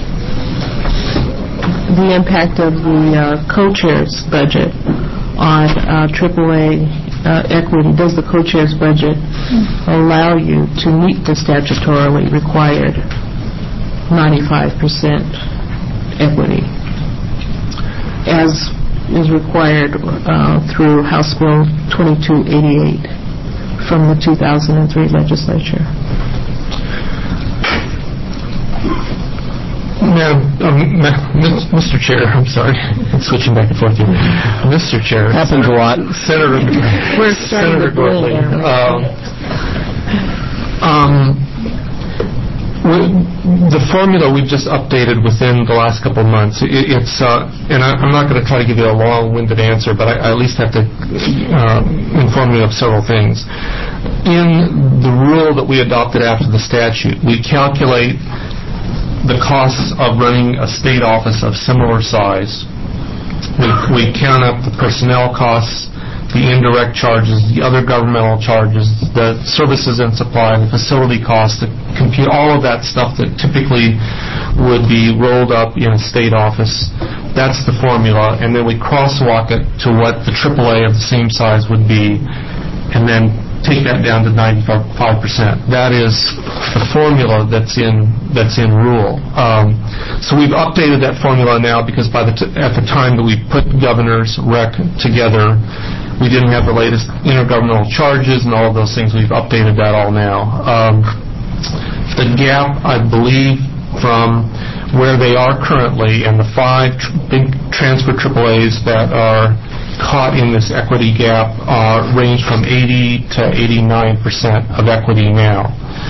the impact of the uh, co-chair's budget on uh, triple A uh, equity. Does the co-chair's budget allow you to meet the statutorily required ninety-five percent equity, as is required uh, through House Bill twenty-two eighty-eight from the two thousand three legislature? Madam, um, Mister Chair, I'm sorry, I'm switching back and forth here. Mister Chair. Happens a lot. Senator, We're starting Senator to boil Gortley. down. Um, um, we- the formula we've just updated within the last couple of months, it, it's, uh, and I, I'm not going to try to give you a long-winded answer, but I, I at least have to uh, inform you of several things. In the rule that we adopted after the statute, we calculate the costs of running a state office of similar size. We, we count up the personnel costs, the indirect charges, the other governmental charges, the services and supply, the facility costs, the compute, all of that stuff that typically would be rolled up in a state office. That's the formula, and then we crosswalk it to what the triple A of the same size would be, and then take that down to ninety-five percent. That is the formula that's in that's in rule. Um, so we've updated that formula now because by the t- at the time that we put governor's rec together, we didn't have the latest intergovernmental charges and all of those things. We've updated that all now. Um, the gap, I believe, from where they are currently and the five tr- big transfer triple A's that are caught in this equity gap uh, range from eighty to eighty-nine percent of equity now.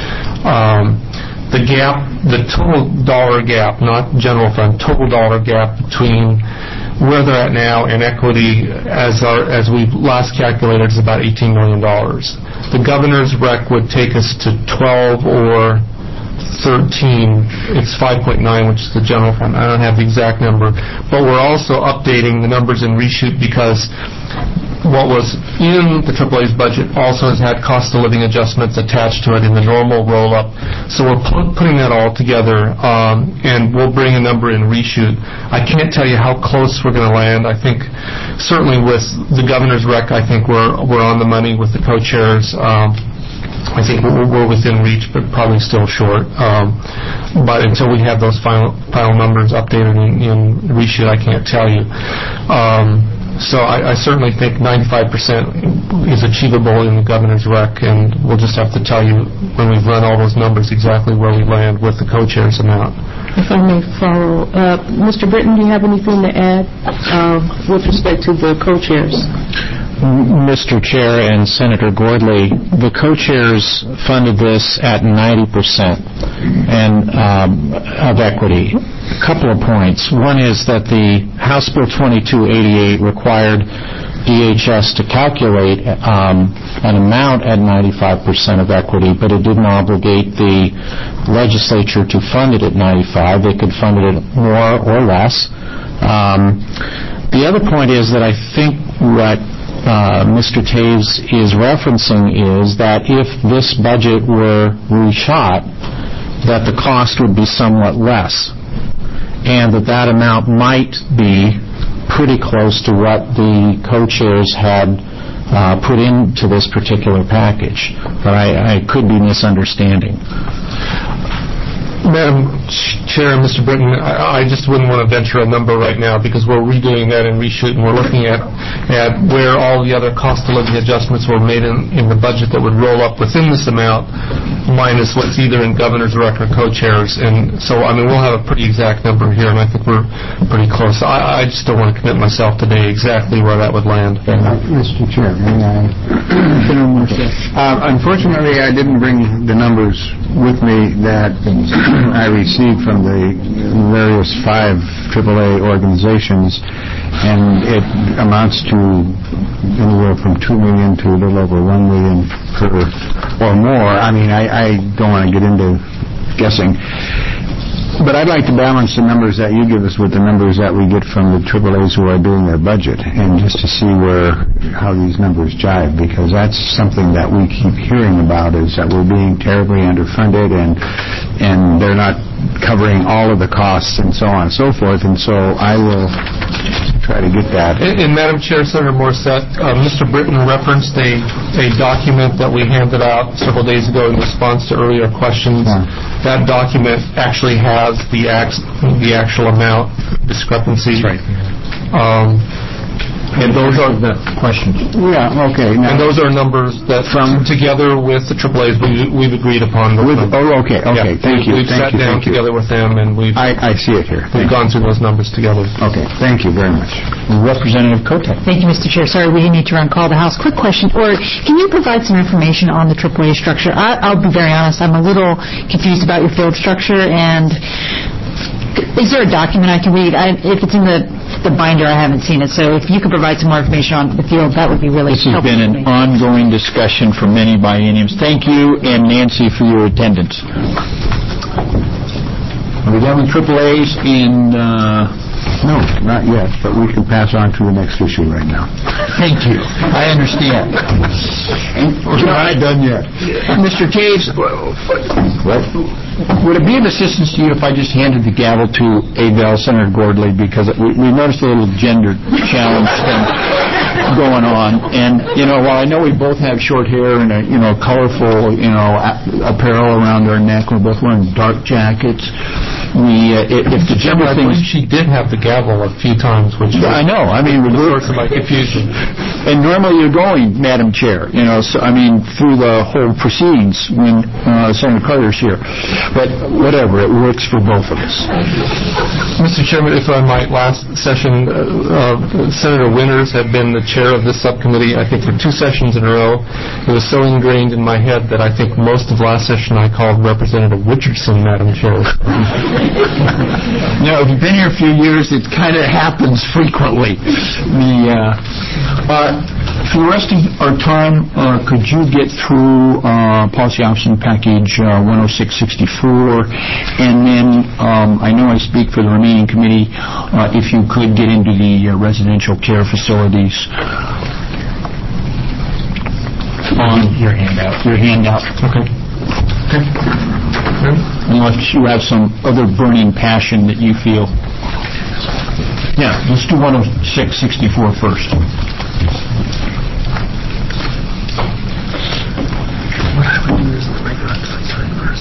Um, the gap, the total dollar gap, not general fund, total dollar gap between where they're at now and equity as our, as we last calculated is about eighteen million dollars. The governor's rec would take us to twelve or thirteen, it's five point nine, which is the general fund. I don't have the exact number, but we're also updating the numbers in reshoot because what was in the triple A's budget also has had cost of living adjustments attached to it in the normal roll-up. So we're pu- putting that all together, um, and we'll bring a number in reshoot. I can't tell you how close we're going to land. I think certainly with the governor's rec, I think we're we're on the money with the co-chairs. Um, I think we're, we're within reach, but probably still short. Um, but until we have those final final numbers updated in, in reshoot, I can't tell you. Um, so I, I certainly think ninety-five percent is achievable in the governor's rec, and we'll just have to tell you when we've run all those numbers exactly where we land with the co-chair's amount. If I may follow, uh, Mister Britton, do you have anything to add uh, with respect to the co-chairs? Mister Chair and Senator Gordley, the co-chairs funded this at ninety percent and um, of equity. A couple of points. One is that the House Bill twenty-two eighty-eight required D H S to calculate um, an amount at ninety-five percent of equity, but it didn't obligate the legislature to fund it at ninety-five. They could fund it at more or less. Um, the other point is that I think what Uh, Mister Taves is referencing is that if this budget were reshot, that the cost would be somewhat less, and that that amount might be pretty close to what the co-chairs had uh, put into this particular package. But I, I could be misunderstanding. Madam Chair and Mister Britton, I, I just wouldn't want to venture a number right now because we're redoing that and reshooting. We're looking at, at where all the other cost of living adjustments were made in, in the budget that would roll up within this amount, minus what's either in governor's rec or co-chairs. And so, I mean, we'll have a pretty exact number here, and I think we're pretty close. I, I just don't want to commit myself today exactly where that would land. Uh, Mister Chair, may I? uh, unfortunately, I didn't bring the numbers with me that I received from the various five triple A organizations, and it amounts to anywhere from two million to a little over one million per or more. I mean, I, I don't want to get into guessing. But I'd like to balance the numbers that you give us with the numbers that we get from the triple A's who are doing their budget, and just to see where how these numbers jive, because that's something that we keep hearing about, is that we're being terribly underfunded, and and they're not covering all of the costs and so on and so forth. And so I will try to get that. And, and Madam Chair, Senator Morissette, uh, Mister Britton referenced a, a document that we handed out several days ago in response to earlier questions. Yeah. That document actually has the, act, the actual amount discrepancy. That's right. Um, and those are the questions. Yeah, okay. Now, and those are numbers that, from together with the triple A's, we, we've agreed upon. With, oh, okay, okay. Yeah, thank we, you. We've thank sat you, down together you. with them, and we've. I, I see it here. We've thank gone you. through those numbers together. Okay, thank you very much. Representative Kotek. Thank you, Mister Chair. Sorry, we need to run call the House. Quick question, or can you provide some information on the triple A structure? I, I'll be very honest, I'm a little confused about your field structure, and is there a document I can read? I, if it's in the, the binder, I haven't seen it. So if you could provide some more information on the field, that would be really helpful. This has been an me. ongoing discussion for many bienniums. Thank you, and Nancy, for your attendance. We're done with triple A's, and uh, no, not yet, but we can pass on to the next issue right now. Thank you. I understand. We're not done yet. Mister Taves, what? Would it be of assistance to you if I just handed the gavel to Abel, Senator Gordley, because we, we noticed a little gender challenge thing going on, and you know, while I know we both have short hair and a, you know, colorful, you know, a- apparel around our neck, we're both wearing dark jackets. We, uh, if, if the gender I thing, believe she did have the gavel a few times, which yeah, I know. I mean, was the source of my confusion. And normally you're going, Madam Chair, you know, so, I mean, through the whole proceedings when uh, Senator Carter's here. But whatever, it works for both of us. Mister Chairman, if I might, last session, uh, uh, Senator Winters had been the chair of this subcommittee, I think, for two sessions in a row. It was so ingrained in my head that I think most of last session I called Representative Richardson, Madam Chair. You know, if you've been here a few years, it kind of happens frequently. The uh, uh, for the rest of our time, uh, could you get through uh, policy option package uh, one oh six sixty-four, and then um, I know I speak for the remaining committee. Uh, if you could get into the uh, residential care facilities. On your handout. Your handout. Okay. Okay. Unless you have some other burning passion that you feel. Yeah, let's do one oh six sixty-four first. What I would do is let's make that first.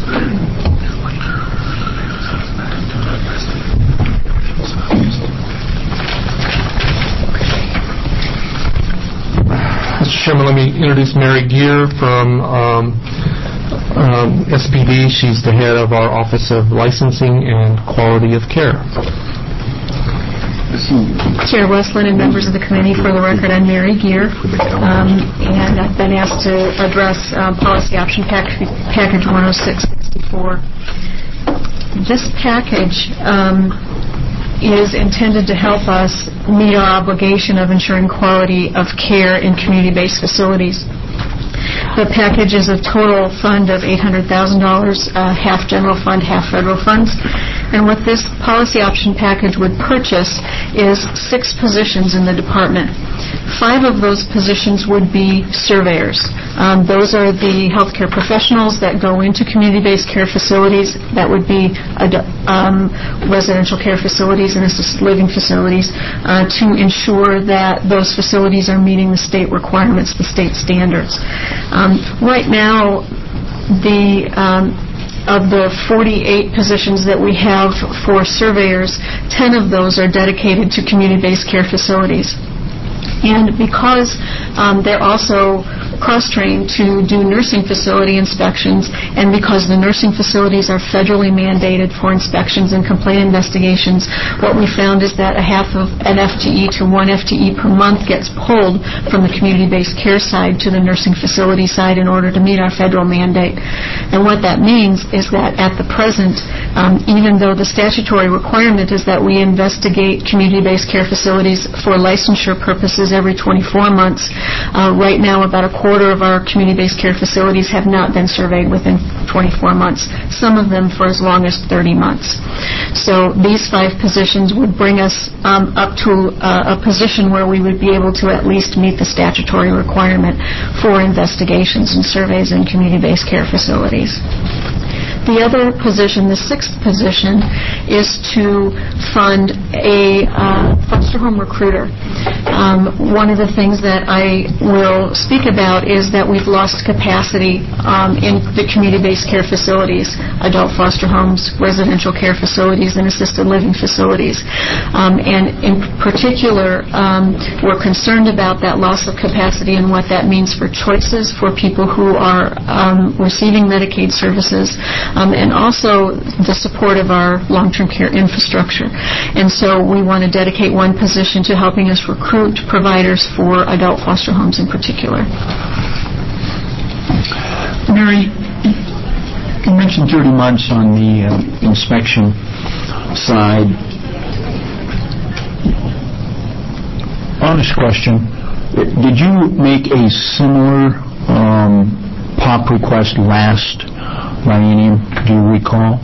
Mister Chairman, let me introduce Mary Gear from um, um, S P D. She's the head of our Office of Licensing and Quality of Care. Chair Westland and members of the committee, for the record, I'm Mary Gear, um, and I've been asked to address um, policy option pack- package one oh six sixty-four. This package um, is intended to help us meet our obligation of ensuring quality of care in community-based facilities. The package is a total fund of eight hundred thousand dollars, uh, half general fund, half federal funds. And what this policy option package would purchase is six positions in the department. Five of those positions would be surveyors. Um, those are the healthcare professionals that go into community-based care facilities. That would be ad- um, residential care facilities and assisted living facilities uh, to ensure that those facilities are meeting the state requirements, the state standards. Um, right now, the um, of the forty-eight positions that we have for surveyors, ten of those are dedicated to community-based care facilities. And because um, they're also cross-trained to do nursing facility inspections, and because the nursing facilities are federally mandated for inspections and complaint investigations, what we found is that a half of an F T E to one F T E per month gets pulled from the community-based care side to the nursing facility side in order to meet our federal mandate. And what that means is that at the present, um, even though the statutory requirement is that we investigate community-based care facilities for licensure purposes every twenty-four months, uh, right now about a quarter of our community-based care facilities have not been surveyed within twenty-four months, some of them for as long as thirty months. So these five positions would bring us um, up to uh, a position where we would be able to at least meet the statutory requirement for investigations and surveys in community-based care facilities. The other position, the sixth position, is to fund a uh, foster home recruiter. Um, one of the things that I will speak about is that we've lost capacity um, in the community-based care facilities, adult foster homes, residential care facilities, and assisted living facilities. Um, and in particular, um, we're concerned about that loss of capacity and what that means for choices for people who are um, receiving Medicaid services, Um, and also the support of our long-term care infrastructure. And so we want to dedicate one position to helping us recruit providers for adult foster homes in particular. Mary, you mentioned thirty months on the uh, inspection side. Honest question, did you make a similar um, P O P request last biennium, do you recall?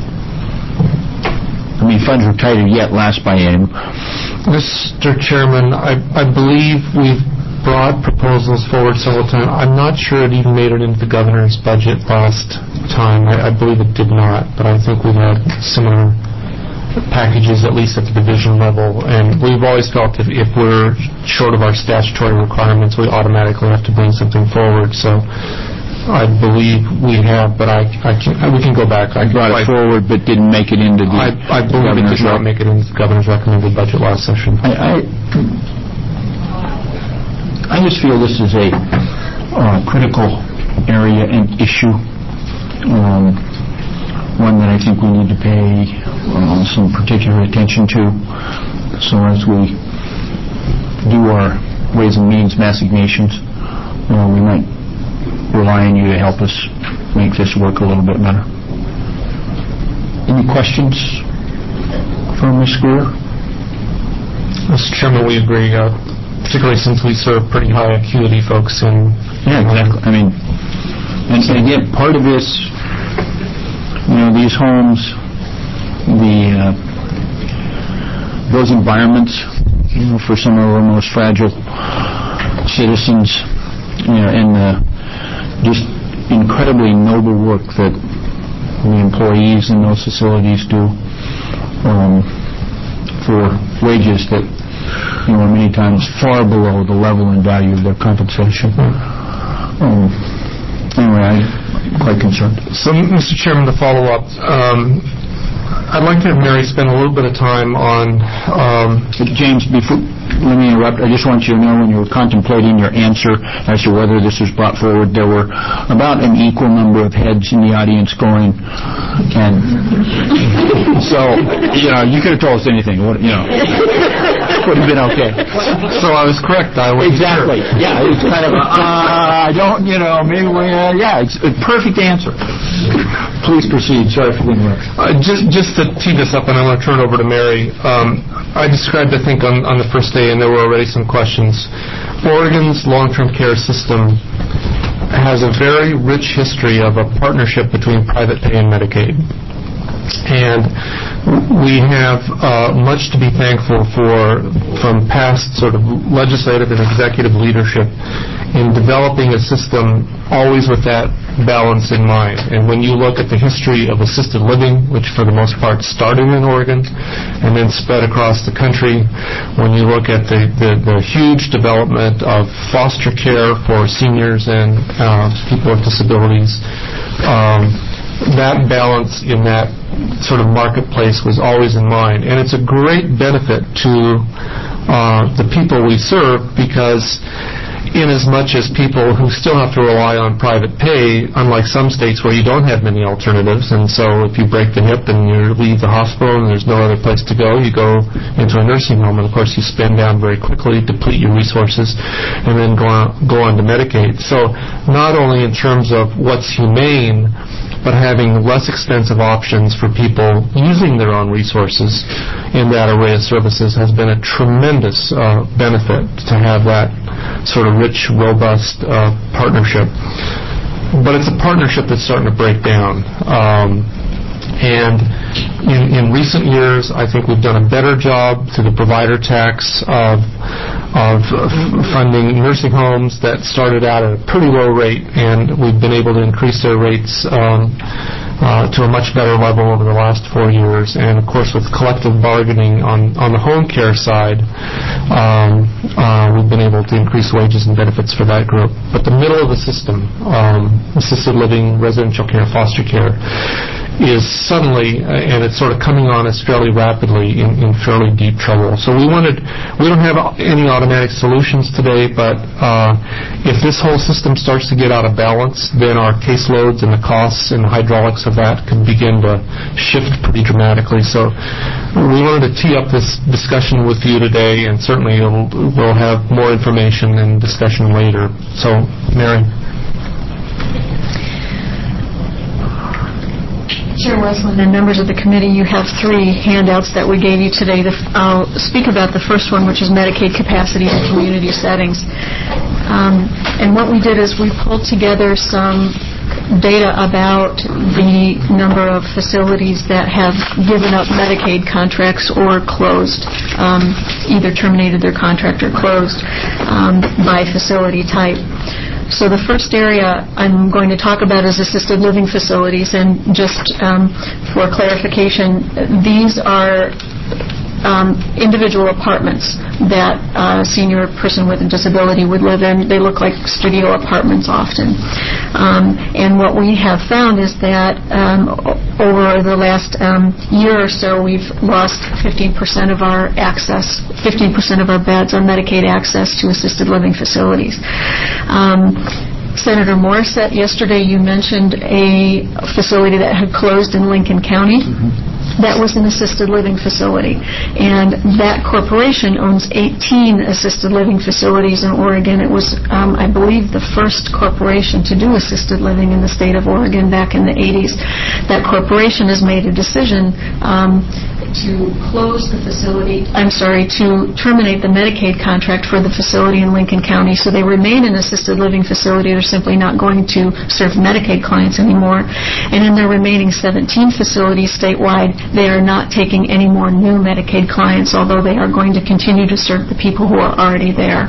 I mean, funds were tighter yet last biennium. Mister Chairman, I, I believe we've brought proposals forward several times. I'm not sure it even made it into the governor's budget last time. I, I believe it did not, but I think we've had similar packages, at least at the division level, and we've always felt that if we're short of our statutory requirements, we automatically have to bring something forward. So I believe we have, but I, I can, we can go back. I brought it forward, but didn't make it into the. I, I believe it did not make it into the governor's recommended budget last session. I, I, I just feel this is a uh, critical area and issue, um, one that I think we need to pay uh, some particular attention to. So as we do our Ways and Means assignations, uh, we might rely on you to help us make this work a little bit better. Any questions for Miz Greer? Mister Chairman, we agree, uh, particularly since we serve pretty high acuity folks in... Yeah, exactly. I mean, and, and again, part of this, you know, these homes, the uh, those environments, you know, for some of our most fragile citizens, you know, and the just incredibly noble work that the employees in those facilities do um, for wages that, you know, many times far below the level and value of their compensation. Um, anyway, I'm quite concerned. So, Mister Chairman, to follow up, um, I'd like to have Mary spend a little bit of time on... Um, James, before, let me interrupt. I just want you to know when you were contemplating your answer as to whether this was brought forward, there were about an equal number of heads in the audience going, and so, you know, you could have told us anything, you know. Would have been okay. So I was correct. I was exactly. Sure. Yeah, it's kind of, uh, I don't, you know, maybe, uh, yeah, it's a perfect answer. Please proceed. Sorry for the interruption. Uh, just, just to tee this up, and I want to turn it over to Mary. Um, I described, I think, on, on the first day, and there were already some questions. Oregon's long-term care system has a very rich history of a partnership between private pay and Medicaid. And we have uh, much to be thankful for from past sort of legislative and executive leadership in developing a system always with that balance in mind. And when you look at the history of assisted living, which for the most part started in Oregon and then spread across the country, when you look at the, the, the huge development of foster care for seniors and uh, people with disabilities, um, that balance in that sort of marketplace was always in mind. And it's a great benefit to uh, the people we serve, because in as much as people who still have to rely on private pay, unlike some states where you don't have many alternatives, and so if you break the hip and you leave the hospital and there's no other place to go, you go into a nursing home, and of course you spend down very quickly, deplete your resources, and then go on, go on to Medicaid. So not only in terms of what's humane, but having less expensive options for people using their own resources in that array of services has been a tremendous uh, benefit to have that sort of rich, robust uh, partnership. But it's a partnership that's starting to break down. Um, and in, in recent years, I think we've done a better job through the provider tax of, of funding nursing homes that started out at a pretty low rate, and we've been able to increase their rates um, uh, to a much better level over the last four years. And of course, with collective bargaining on, on the home care side, um, uh, we've been able to increase wages and benefits for that group. But the middle of the system, um, assisted living, residential care, foster care, is suddenly, uh, and it's sort of coming on us fairly rapidly, in, in fairly deep trouble. So we wanted, we don't have any automatic solutions today, but uh, if this whole system starts to get out of balance, then our caseloads and the costs and the hydraulics of that could begin to shift pretty dramatically. So we wanted to tee up this discussion with you today, and certainly it'll, we'll have more information and discussion later. So, Mary. Chair Westland and members of the committee, you have three handouts that we gave you today. The, I'll speak about the first one, which is Medicaid capacity in community settings. Um, and what we did is we pulled together some data about the number of facilities that have given up Medicaid contracts or closed, um, either terminated their contract or closed um, by facility type. So the first area I'm going to talk about is assisted living facilities, and just um, for clarification, these are um, individual apartments that a senior person with a disability would live in. They look like studio apartments often. Um, and what we have found is that um, over the last um, year or so, we've lost fifteen percent of our access, fifteen percent of our beds on Medicaid access to assisted living facilities. Um, Senator Morissette, yesterday you mentioned a facility that had closed in Lincoln County. Mm-hmm. That was an assisted living facility. And that corporation owns eighteen assisted living facilities in Oregon. It was, um, I believe, the first corporation to do assisted living in the state of Oregon back in the eighties. That corporation has made a decision um, to close the facility, I'm sorry, to terminate the Medicaid contract for the facility in Lincoln County. So they remain an assisted living facility. They're simply not going to serve Medicaid clients anymore. And in their remaining seventeen facilities statewide, they are not taking any more new Medicaid clients, although they are going to continue to serve the people who are already there.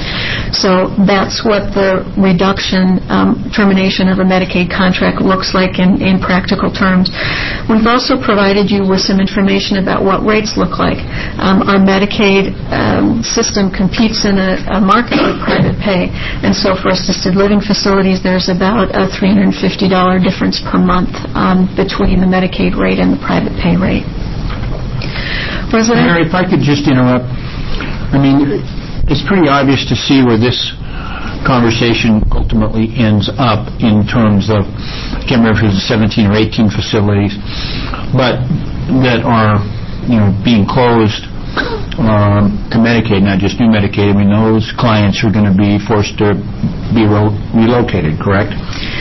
So that's what the reduction, um, termination of a Medicaid contract looks like in, in practical terms. We've also provided you with some information about what rates look like. Um, our Medicaid um, system competes in a, a market with private pay, and so for assisted living facilities, there's about a three hundred fifty dollars difference per month um, between the Medicaid rate and the private pay rate. President? Mary, if I could just interrupt. I mean, it's pretty obvious to see where this conversation ultimately ends up in terms of, I can't remember if it was seventeen or eighteen facilities, but that are, you know, being closed um, to Medicaid, not just new Medicaid. I mean, those clients are going to be forced to be ro- relocated, correct?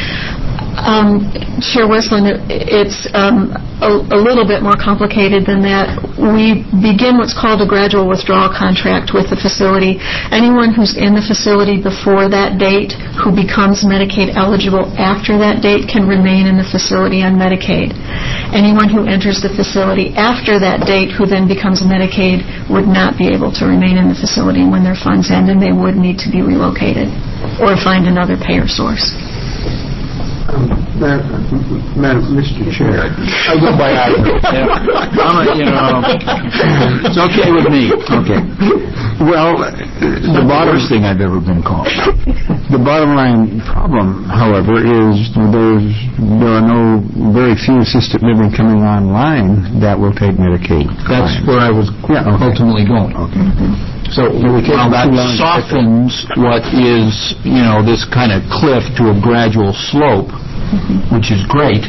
Um, Chair Westland, it's um, a, a little bit more complicated than that. We begin what's called a gradual withdrawal contract with the facility. Anyone who's in the facility before that date who becomes Medicaid eligible after that date can remain in the facility on Medicaid. Anyone who enters the facility after that date who then becomes Medicaid would not be able to remain in the facility when their funds end, and they would need to be relocated or find another payer source. Madam, Mister Chair. I go by either. I'm a, you know, it's okay with me. Okay. Well, the bottom worst thing I've ever been called. The bottom line problem, however, is there's there are no very few assisted living coming online that will take Medicaid. That's clients. where I was Yeah, okay. ultimately going. Okay. So while that softens what is, you know, this kind of cliff to a gradual slope, which is great,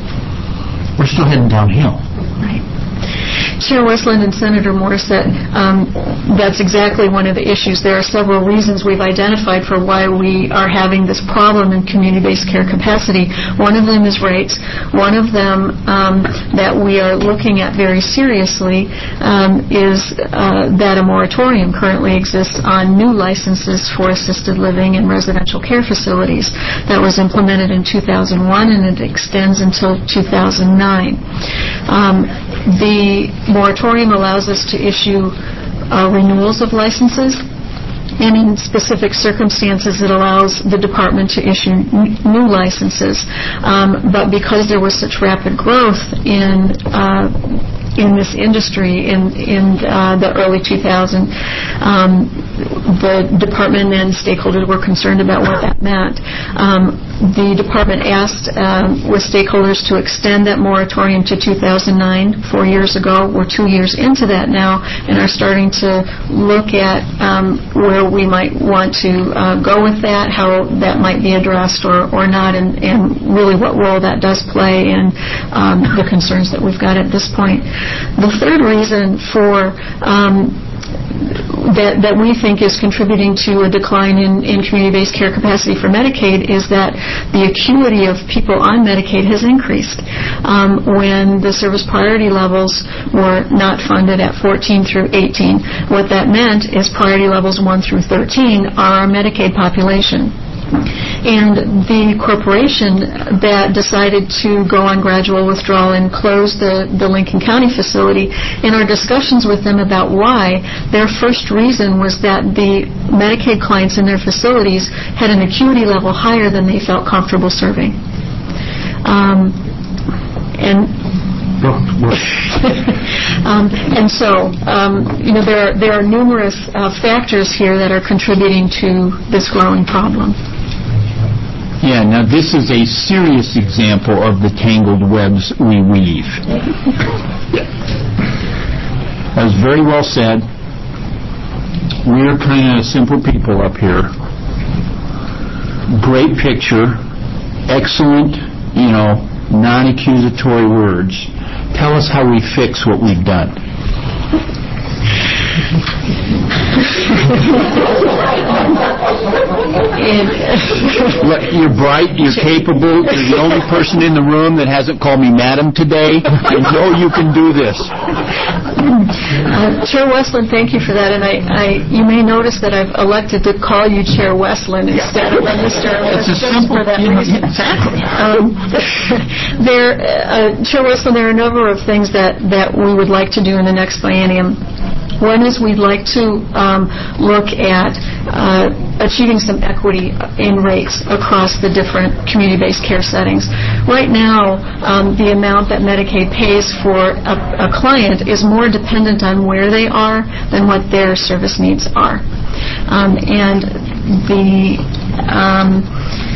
we're still heading downhill. Right. Chair Westland and Senator Morissette, um, that's exactly one of the issues. There are several reasons we've identified for why we are having this problem in community-based care capacity. One of them is rates. One of them um, that we are looking at very seriously um, is uh, that a moratorium currently exists on new licenses for assisted living and residential care facilities. That was implemented in two thousand one and it extends until two thousand nine. Um, the moratorium allows us to issue uh, renewals of licenses, and in specific circumstances it allows the department to issue n- new licenses. Um, but because there was such rapid growth in uh, in this industry in in uh, the early two thousands, um, the department and stakeholders were concerned about what that meant. Um, the department asked um, with stakeholders to extend that moratorium to two thousand nine, four years ago. We're two years into that now and are starting to look at um, where we might want to uh, go with that, how that might be addressed or, or not, and, and really what role that does play in um, the concerns that we've got at this point. The third reason for um, that, that we think is contributing to a decline in, in community-based care capacity for Medicaid is that the acuity of people on Medicaid has increased. Um, when the service priority levels were not funded at fourteen through eighteen, what that meant is priority levels one through thirteen are our Medicaid population. And the corporation that decided to go on gradual withdrawal and close the, the Lincoln County facility, in our discussions with them about why, their first reason was that the Medicaid clients in their facilities had an acuity level higher than they felt comfortable serving. Um, and um, and so, um, you know, there are, there are numerous uh, factors here that are contributing to this growing problem. Yeah, now this is a serious example of the tangled webs we weave. That was very well said. We're kind of simple people up here. Great picture, excellent, you know, non-accusatory words. Tell us how we fix what we've done. Look, you're bright, you're capable, you're the only person in the room that hasn't called me madam today. I know you can do this. Uh, Chair Westland, thank you for that. And I, I, you may notice that I've elected to call you Chair Westland instead of Mister It's a simple, for that you know, reason. exactly. Um, there, uh, Chair Westland, there are a number of things that, that we would like to do in the next biennium. One is we'd like to um, look at uh, achieving some equity in rates across the different community-based care settings. Right now, um, the amount that Medicaid pays for a, a client is more dependent on where they are than what their service needs are. Um, and the um,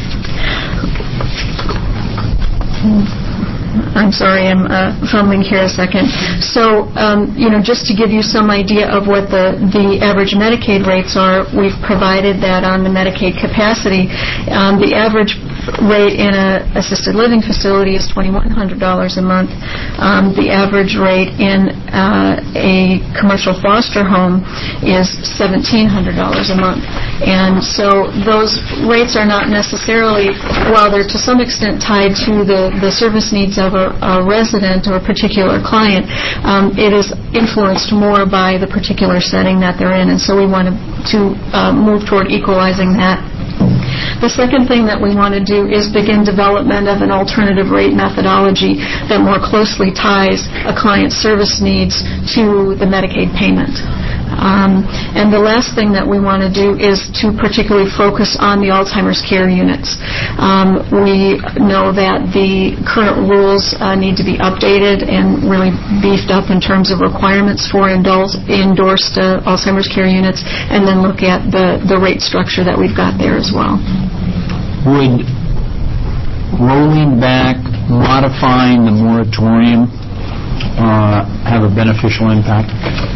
I'm sorry, I'm uh, fumbling here a second. So, um, you know, just to give you some idea of what the, the average Medicaid rates are, we've provided that on the Medicaid capacity. Um, the average rate in an assisted living facility is twenty-one hundred dollars a month. Um, the average rate in uh, a commercial foster home is seventeen hundred dollars a month. And so those rates are not necessarily, while they're to some extent tied to the, the service needs of a, a resident or a particular client, um, it is influenced more by the particular setting that they're in. And so we want to, to uh, move toward equalizing that. The second thing that we want to do is begin development of an alternative rate methodology that more closely ties a client's service needs to the Medicaid payment. Um, and the last thing that we want to do is to particularly focus on the Alzheimer's care units. Um, we know that the current rules uh, need to be updated and really beefed up in terms of requirements for indulge, endorsed uh, Alzheimer's care units, and then look at the, the rate structure that we've got there as well. Would rolling back, modifying the moratorium uh, have a beneficial impact?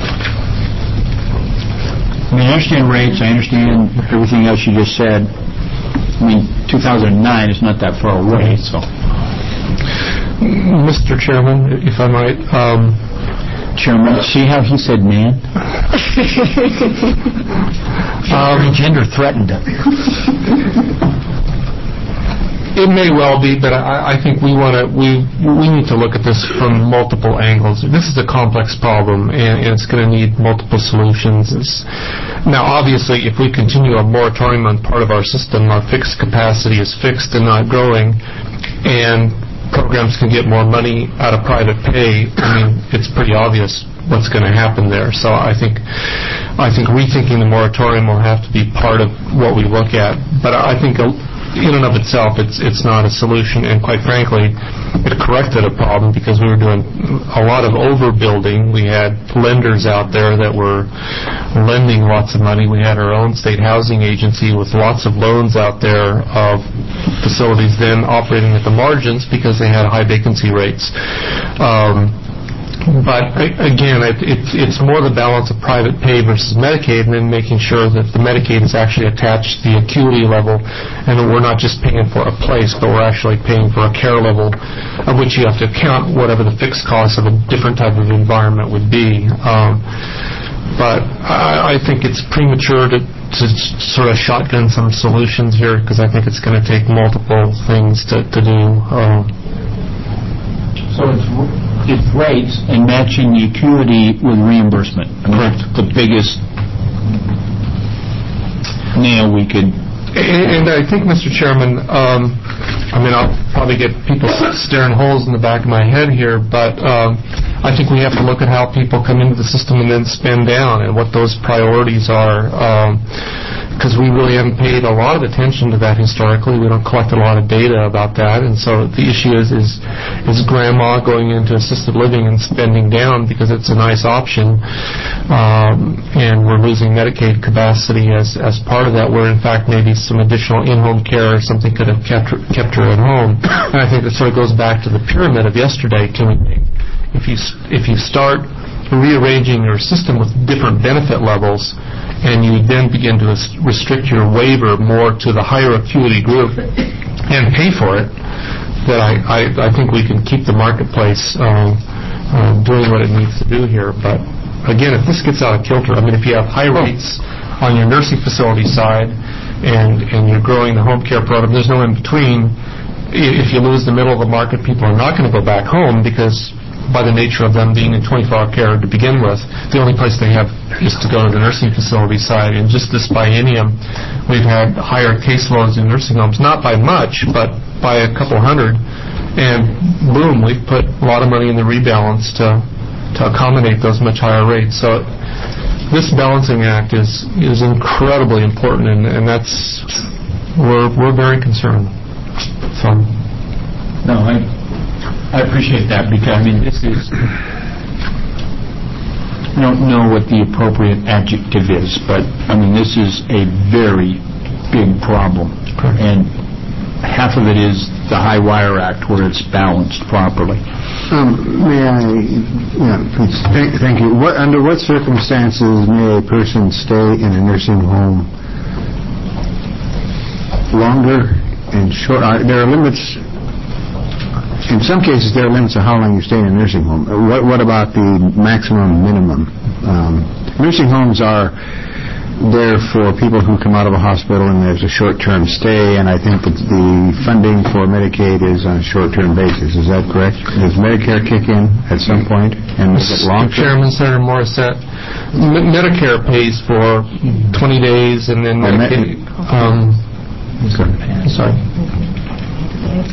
I mean, I understand rates, I understand everything else you just said. I mean, two thousand nine is not that far away, so. Mister Chairman, if I might, um, Chairman, see how he said man? um, Gender threatened him. It may well be, but I, I think we want to we we need to look at this from multiple angles. This is a complex problem, and, and it's going to need multiple solutions. It's, now, obviously, if we continue a moratorium on part of our system, our fixed capacity is fixed and not growing, and programs can get more money out of private pay. I mean, it's pretty obvious what's going to happen there. So I think I think rethinking the moratorium will have to be part of what we look at. But I think a, in and of itself, it's it's not a solution, and quite frankly, it corrected a problem because we were doing a lot of overbuilding. We had lenders out there that were lending lots of money. We had our own state housing agency with lots of loans out there of facilities then operating at the margins because they had high vacancy rates. Um, But again, it, it, it's more the balance of private pay versus Medicaid, and then making sure that the Medicaid is actually attached to the acuity level, and that we're not just paying for a place, but we're actually paying for a care level, of which you have to account whatever the fixed costs of a different type of environment would be. Um, but I, I think it's premature to, to sort of shotgun some solutions here, because I think it's going to take multiple things to, to do. Um, So it's, it's rates and matching the acuity with reimbursement. I mean, that's the biggest nail we could... And, and I think, Mister Chairman, um, I mean, I'll probably get people staring holes in the back of my head here, but um, I think we have to look at how people come into the system and then spend down and what those priorities are. Um, because we really haven't paid a lot of attention to that historically. We don't collect a lot of data about that, and so the issue is is, is grandma going into assisted living and spending down because it's a nice option, um, and we're losing Medicaid capacity as as part of that, where in fact maybe some additional in-home care or something could have kept her, kept her at home. And I think that sort of goes back to the pyramid of yesterday. Can we make, if you if you start rearranging your system with different benefit levels, and you then begin to restrict your waiver more to the higher acuity group and pay for it, that I, I, I think we can keep the marketplace uh, uh, doing what it needs to do here. But again, if this gets out of kilter, I mean, if you have high rates on your nursing facility side and, and you're growing the home care program, there's no in between. If you lose the middle of the market, people are not going to go back home because by the nature of them being in twenty-four hour care to begin with, the only place they have is to go to the nursing facility side. And just this biennium, we've had higher caseloads in nursing homes, not by much, but by a couple hundred. And boom, we've put a lot of money in the rebalance to to accommodate those much higher rates. So this balancing act is is incredibly important, and, and that's we're we're very concerned. So no, I. I appreciate that, because, I mean, this is, I don't know what the appropriate adjective is, but, I mean, this is a very big problem. Correct. And half of it is the High Wire Act, where it's balanced properly. Um, may I, yeah, please, thank, thank you. What, under what circumstances may a person stay in a nursing home longer and short? Are, there are limits. In some cases, there are limits of how long you stay in a nursing home. What, what about the maximum, minimum? Um, nursing homes are there for people who come out of a hospital and there's a short-term stay, and I think that the funding for Medicaid is on a short-term basis. Is that correct? Does Medicare kick in at some point? And is it long-term? Chairman, Senator Morissette, M- Medicare pays for twenty days, and then Medicaid... Um, sorry. sorry.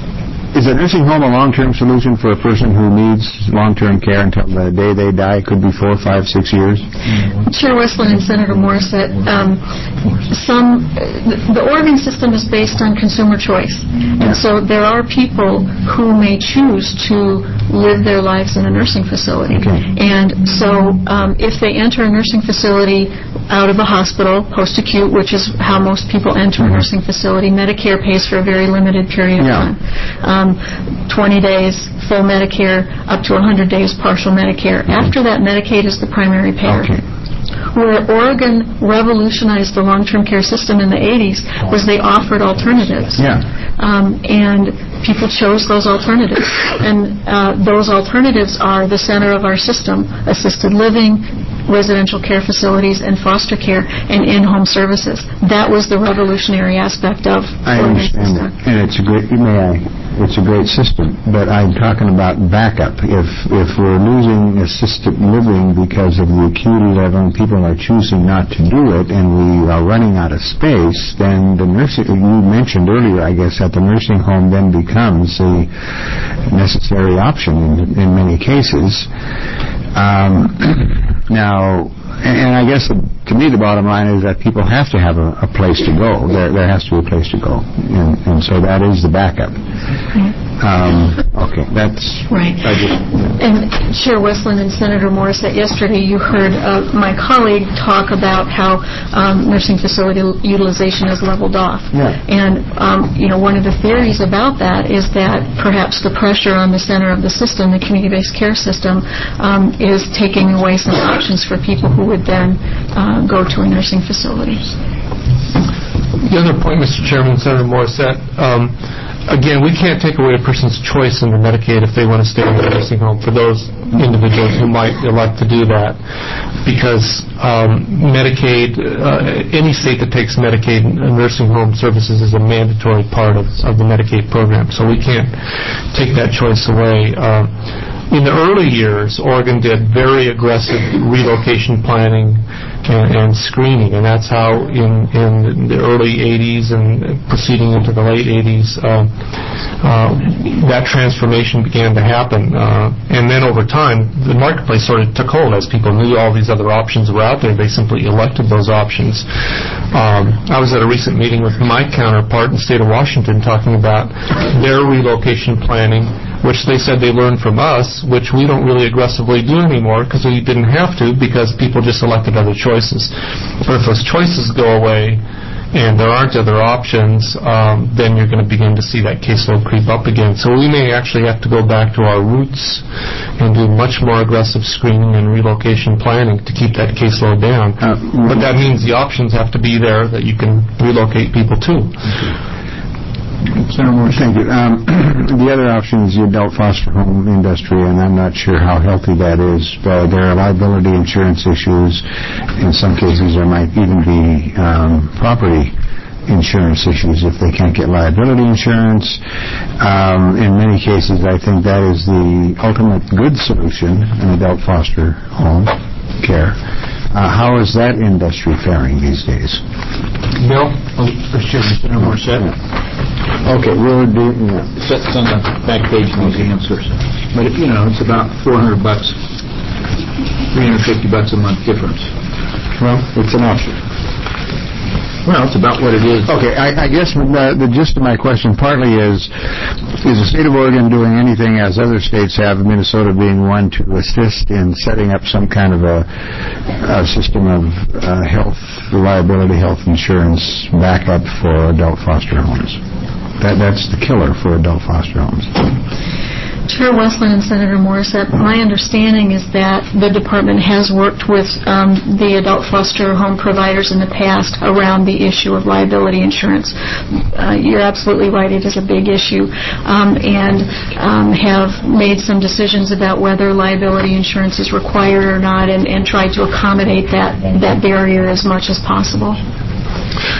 is a nursing home a long-term solution for a person who needs long-term care until the day they die? It could be four, five, six years. Chair Westland and Senator Morissette, um, some the Oregon system is based on consumer choice, and so there are people who may choose to live their lives in a nursing facility. Okay. And so um, if they enter a nursing facility out of a hospital, post-acute, which is how most people enter a nursing facility, Medicare pays for a very limited period of Yeah. time. Um, twenty days full Medicare, up to one hundred days partial Medicare. After that, Medicaid is the primary payer. Okay. Where Oregon revolutionized the long-term care system in the eighties was they offered alternatives. Yeah. Um, and people chose those alternatives. And uh, those alternatives are the center of our system: assisted living, residential care facilities, and foster care, and in-home services. That was the revolutionary aspect of I Oregon's understand system. that, and it's a great. May I? It's a great system, but I'm talking about backup. If if we're losing assisted living because of the acuity level and people are choosing not to do it, and we are running out of space, then the nursing. You mentioned earlier, I guess, that the nursing home then becomes a necessary option in, in many cases. Um, now, and I guess the, to me the bottom line is that people have to have a, a place to go. There, there has to be a place to go, and, and so that is the backup. Um, okay, that's Right. I just, And Chair Westland and Senator Morissette, yesterday you heard uh, my colleague talk about how um, nursing facility utilization is leveled off. Yeah. And, um, you know, one of the theories about that is that perhaps the pressure on the center of the system, the community-based care system, um, is taking away some options for people who would then uh, go to a nursing facility. The other point, Mister Chairman, Senator Morissette, um, again, we can't take away a person's choice in the Medicaid if they want to stay in the nursing home for those individuals who might elect to do that, because um, Medicaid, uh, any state that takes Medicaid, uh, nursing home services is a mandatory part of, of the Medicaid program, so we can't take that choice away. Uh, in the early years, Oregon did very aggressive relocation planning and, and screening, and that's how in, in the early eighties and proceeding into the late eighties, uh, uh, that transformation began to happen. Uh, and then over time, the marketplace sort of took hold as people knew all these other options were out there. They simply elected those options. Um, I was at a recent meeting with my counterpart in the state of Washington talking about their relocation planning, which they said they learned from us, which we don't really aggressively do anymore because we didn't have to, because people just elected other choices. But if those choices go away and there aren't other options, um, then you're going to begin to see that caseload creep up again. So we may actually have to go back to our roots and do much more aggressive screening and relocation planning to keep that caseload down. Uh, but that means the options have to be there that you can relocate people to. Senator Moore, thank you. Um, the other option is the adult foster home industry, and I'm not sure how healthy that is. But there are liability insurance issues. In some cases, there might even be um, property insurance issues if they can't get liability insurance. Um, in many cases, I think that is the ultimate good solution, an adult foster home care. Uh, how is that industry faring these days? Bill? Senator Morissette. Okay, we'll do... Yeah. It's on the back page of these answers. But, you know, it's about four hundred bucks, three hundred fifty bucks a month difference. Well, it's an option. Well, it's about what it is. Okay, I, I guess the, the gist of my question partly is, is the state of Oregon doing anything, as other states have, Minnesota being one, to assist in setting up some kind of a, a system of uh, health, liability health insurance backup for adult foster homes? That, that's the killer for adult foster homes. Chair Westland and Senator Morissette, my understanding is that the department has worked with um, the adult foster home providers in the past around the issue of liability insurance. Uh, you're absolutely right, it is a big issue, um, and um, have made some decisions about whether liability insurance is required or not, and, and tried to accommodate that, that barrier as much as possible.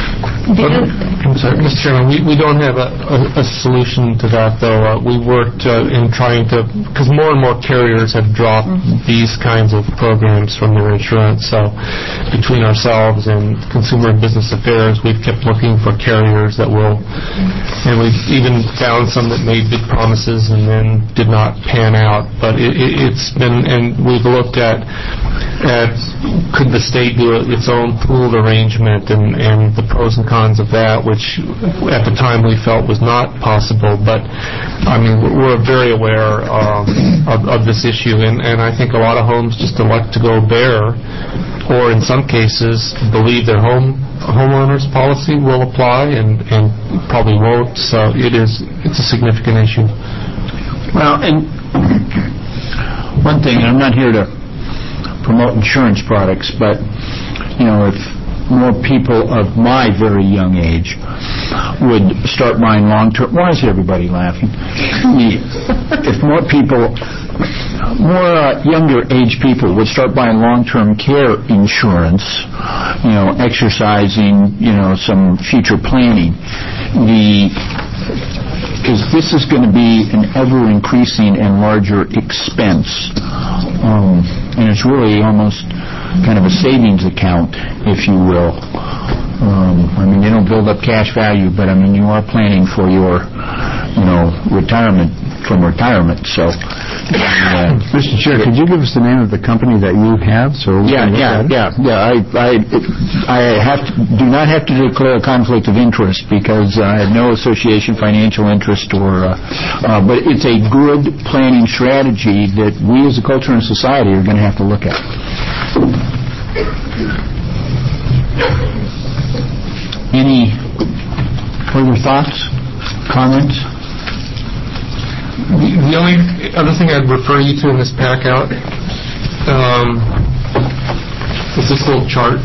I'm sorry, Mister Chairman, we, we don't have a, a, a solution to that, though. Uh, we worked uh, in trying to, because more and more carriers have dropped mm-hmm. these kinds of programs from their insurance. So between ourselves and Consumer and Business Affairs, we've kept looking for carriers that will, and we've even found some that made big promises and then did not pan out. But it, it, it's been, and we've looked at, at could the state do its own pooled arrangement and, and the pros and cons of that, which at the time we felt was not possible. But, I mean, we're very aware um, of, of this issue, and, and I think a lot of homes just elect to go bare, or in some cases believe their home homeowner's policy will apply and, and probably won't. So it is, it's a significant issue. Well, and one thing, and I'm not here to promote insurance products, but, you know, if more people of my very young age would start buying long-term... Why is everybody laughing? If more people, more uh, younger age people would start buying long-term care insurance, you know, exercising, you know, some future planning, the... because this is going to be an ever-increasing and larger expense. Um, and it's really almost kind of a savings account, if you will. Um, I mean, they don't build up cash value, but, I mean, you are planning for your, you know, retirement from retirement. So, uh, Mister Chair, could you give us the name of the company that you have? So yeah, yeah, yeah, yeah. I, I, I have to, do not have to declare a conflict of interest because I have no association, financial interest, or. Uh, uh, but it's a good planning strategy that we as a culture and society are going to have to look at. Any further thoughts, comments? The, the only other thing I'd refer you to in this pack out um, is this little chart.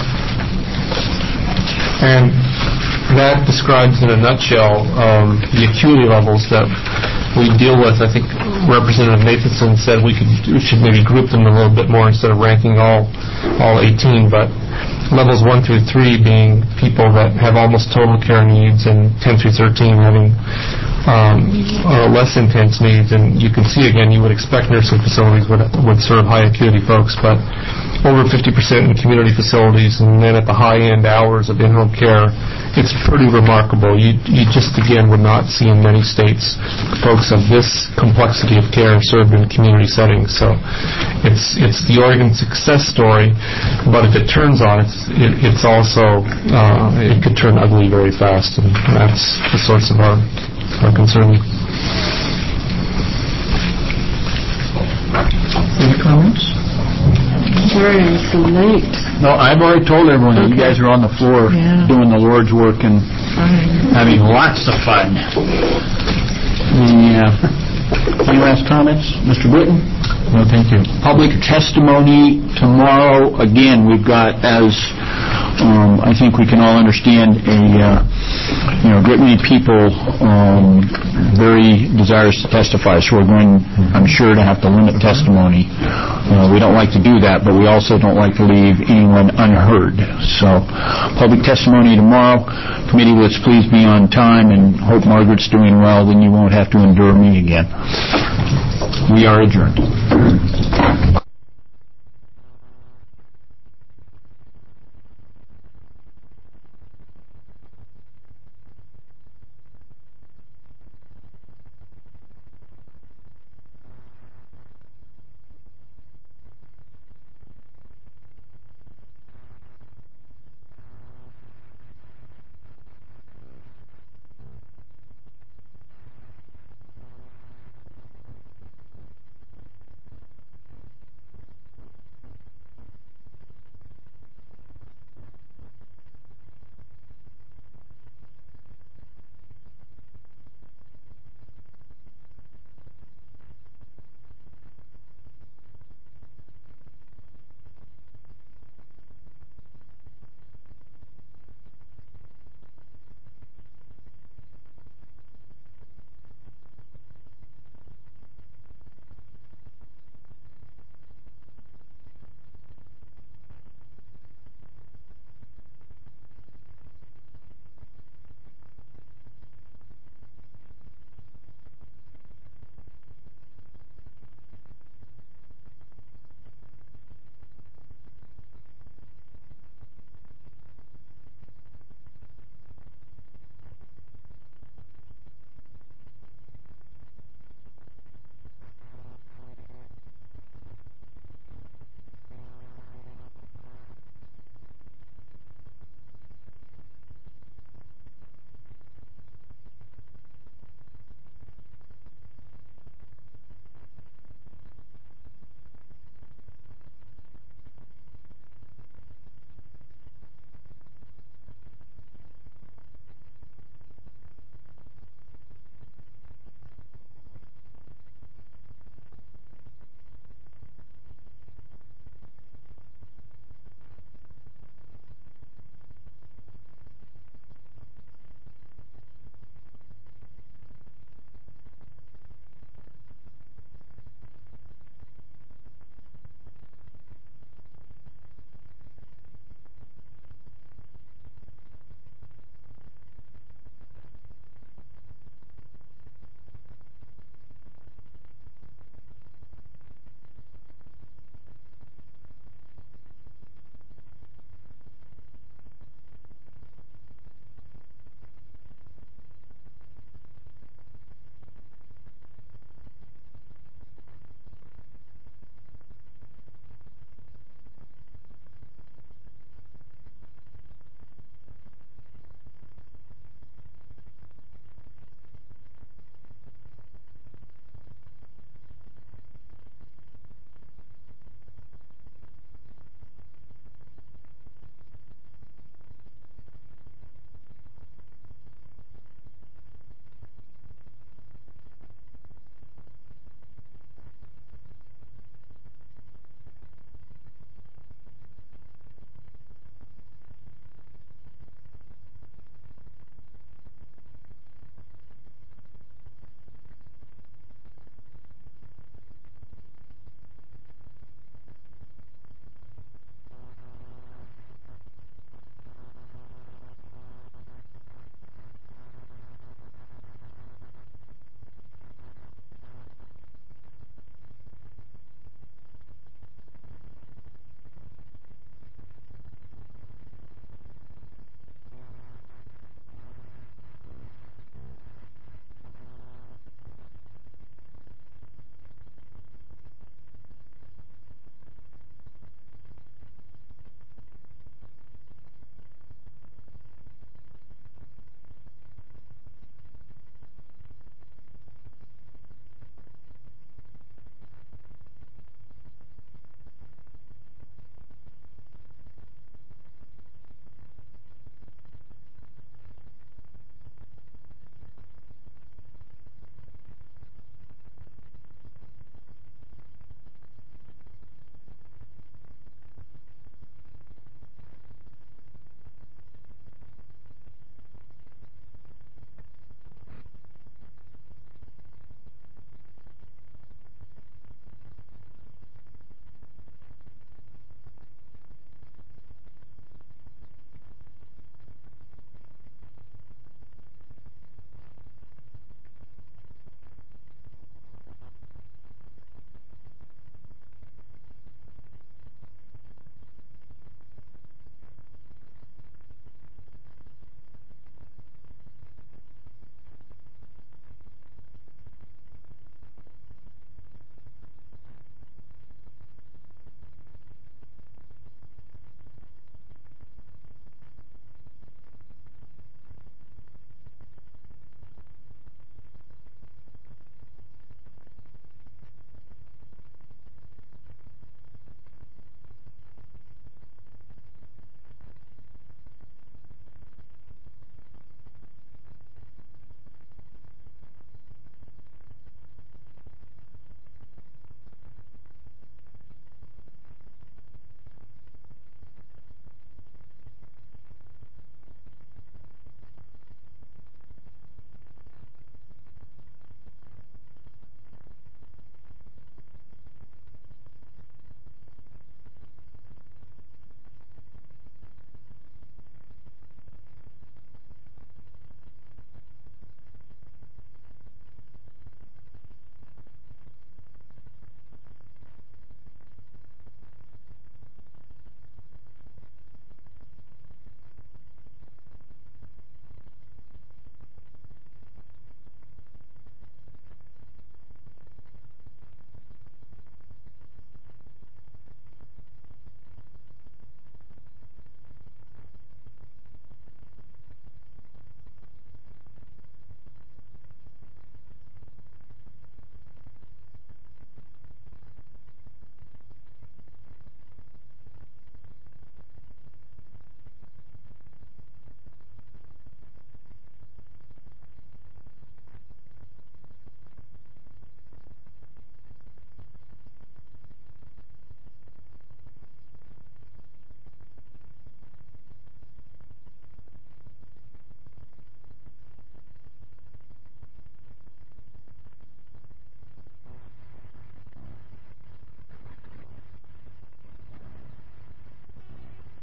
And that describes in a nutshell um, the acuity levels that we deal with. I think Representative Nathanson said we, could, we should maybe group them a little bit more instead of ranking all all eighteen, but levels one through three being people that have almost total care needs, and ten through thirteen having um, uh, less intense needs. And you can see, again, you would expect nursing facilities would, would serve high acuity folks, but over fifty percent in community facilities, and then at the high end hours of in-home care, it's pretty remarkable. You, you just, again, would not see in many states folks of this complexity of care served in community settings. So it's it's the Oregon success story, but if it turns on, it's it, it's also, uh, it could turn ugly very fast, and that's the source of our, our concern. Any comments? Sorry, it's so late. No, I've already told everyone that you guys are on the floor yeah. doing the Lord's work and Fine. having lots of fun. The, uh, any last comments? Mister Britton? No, thank you. Public testimony tomorrow. Again, we've got, as um, I think we can all understand, a uh, you know, great many people um, very desirous to testify. So we're going, I'm sure, to have to limit testimony. Uh, we don't like to do that, but we also don't like to leave anyone unheard. So, public testimony tomorrow. Committee, let's please be on time, and hope Margaret's doing well. Then you won't have to endure me again. We are adjourned.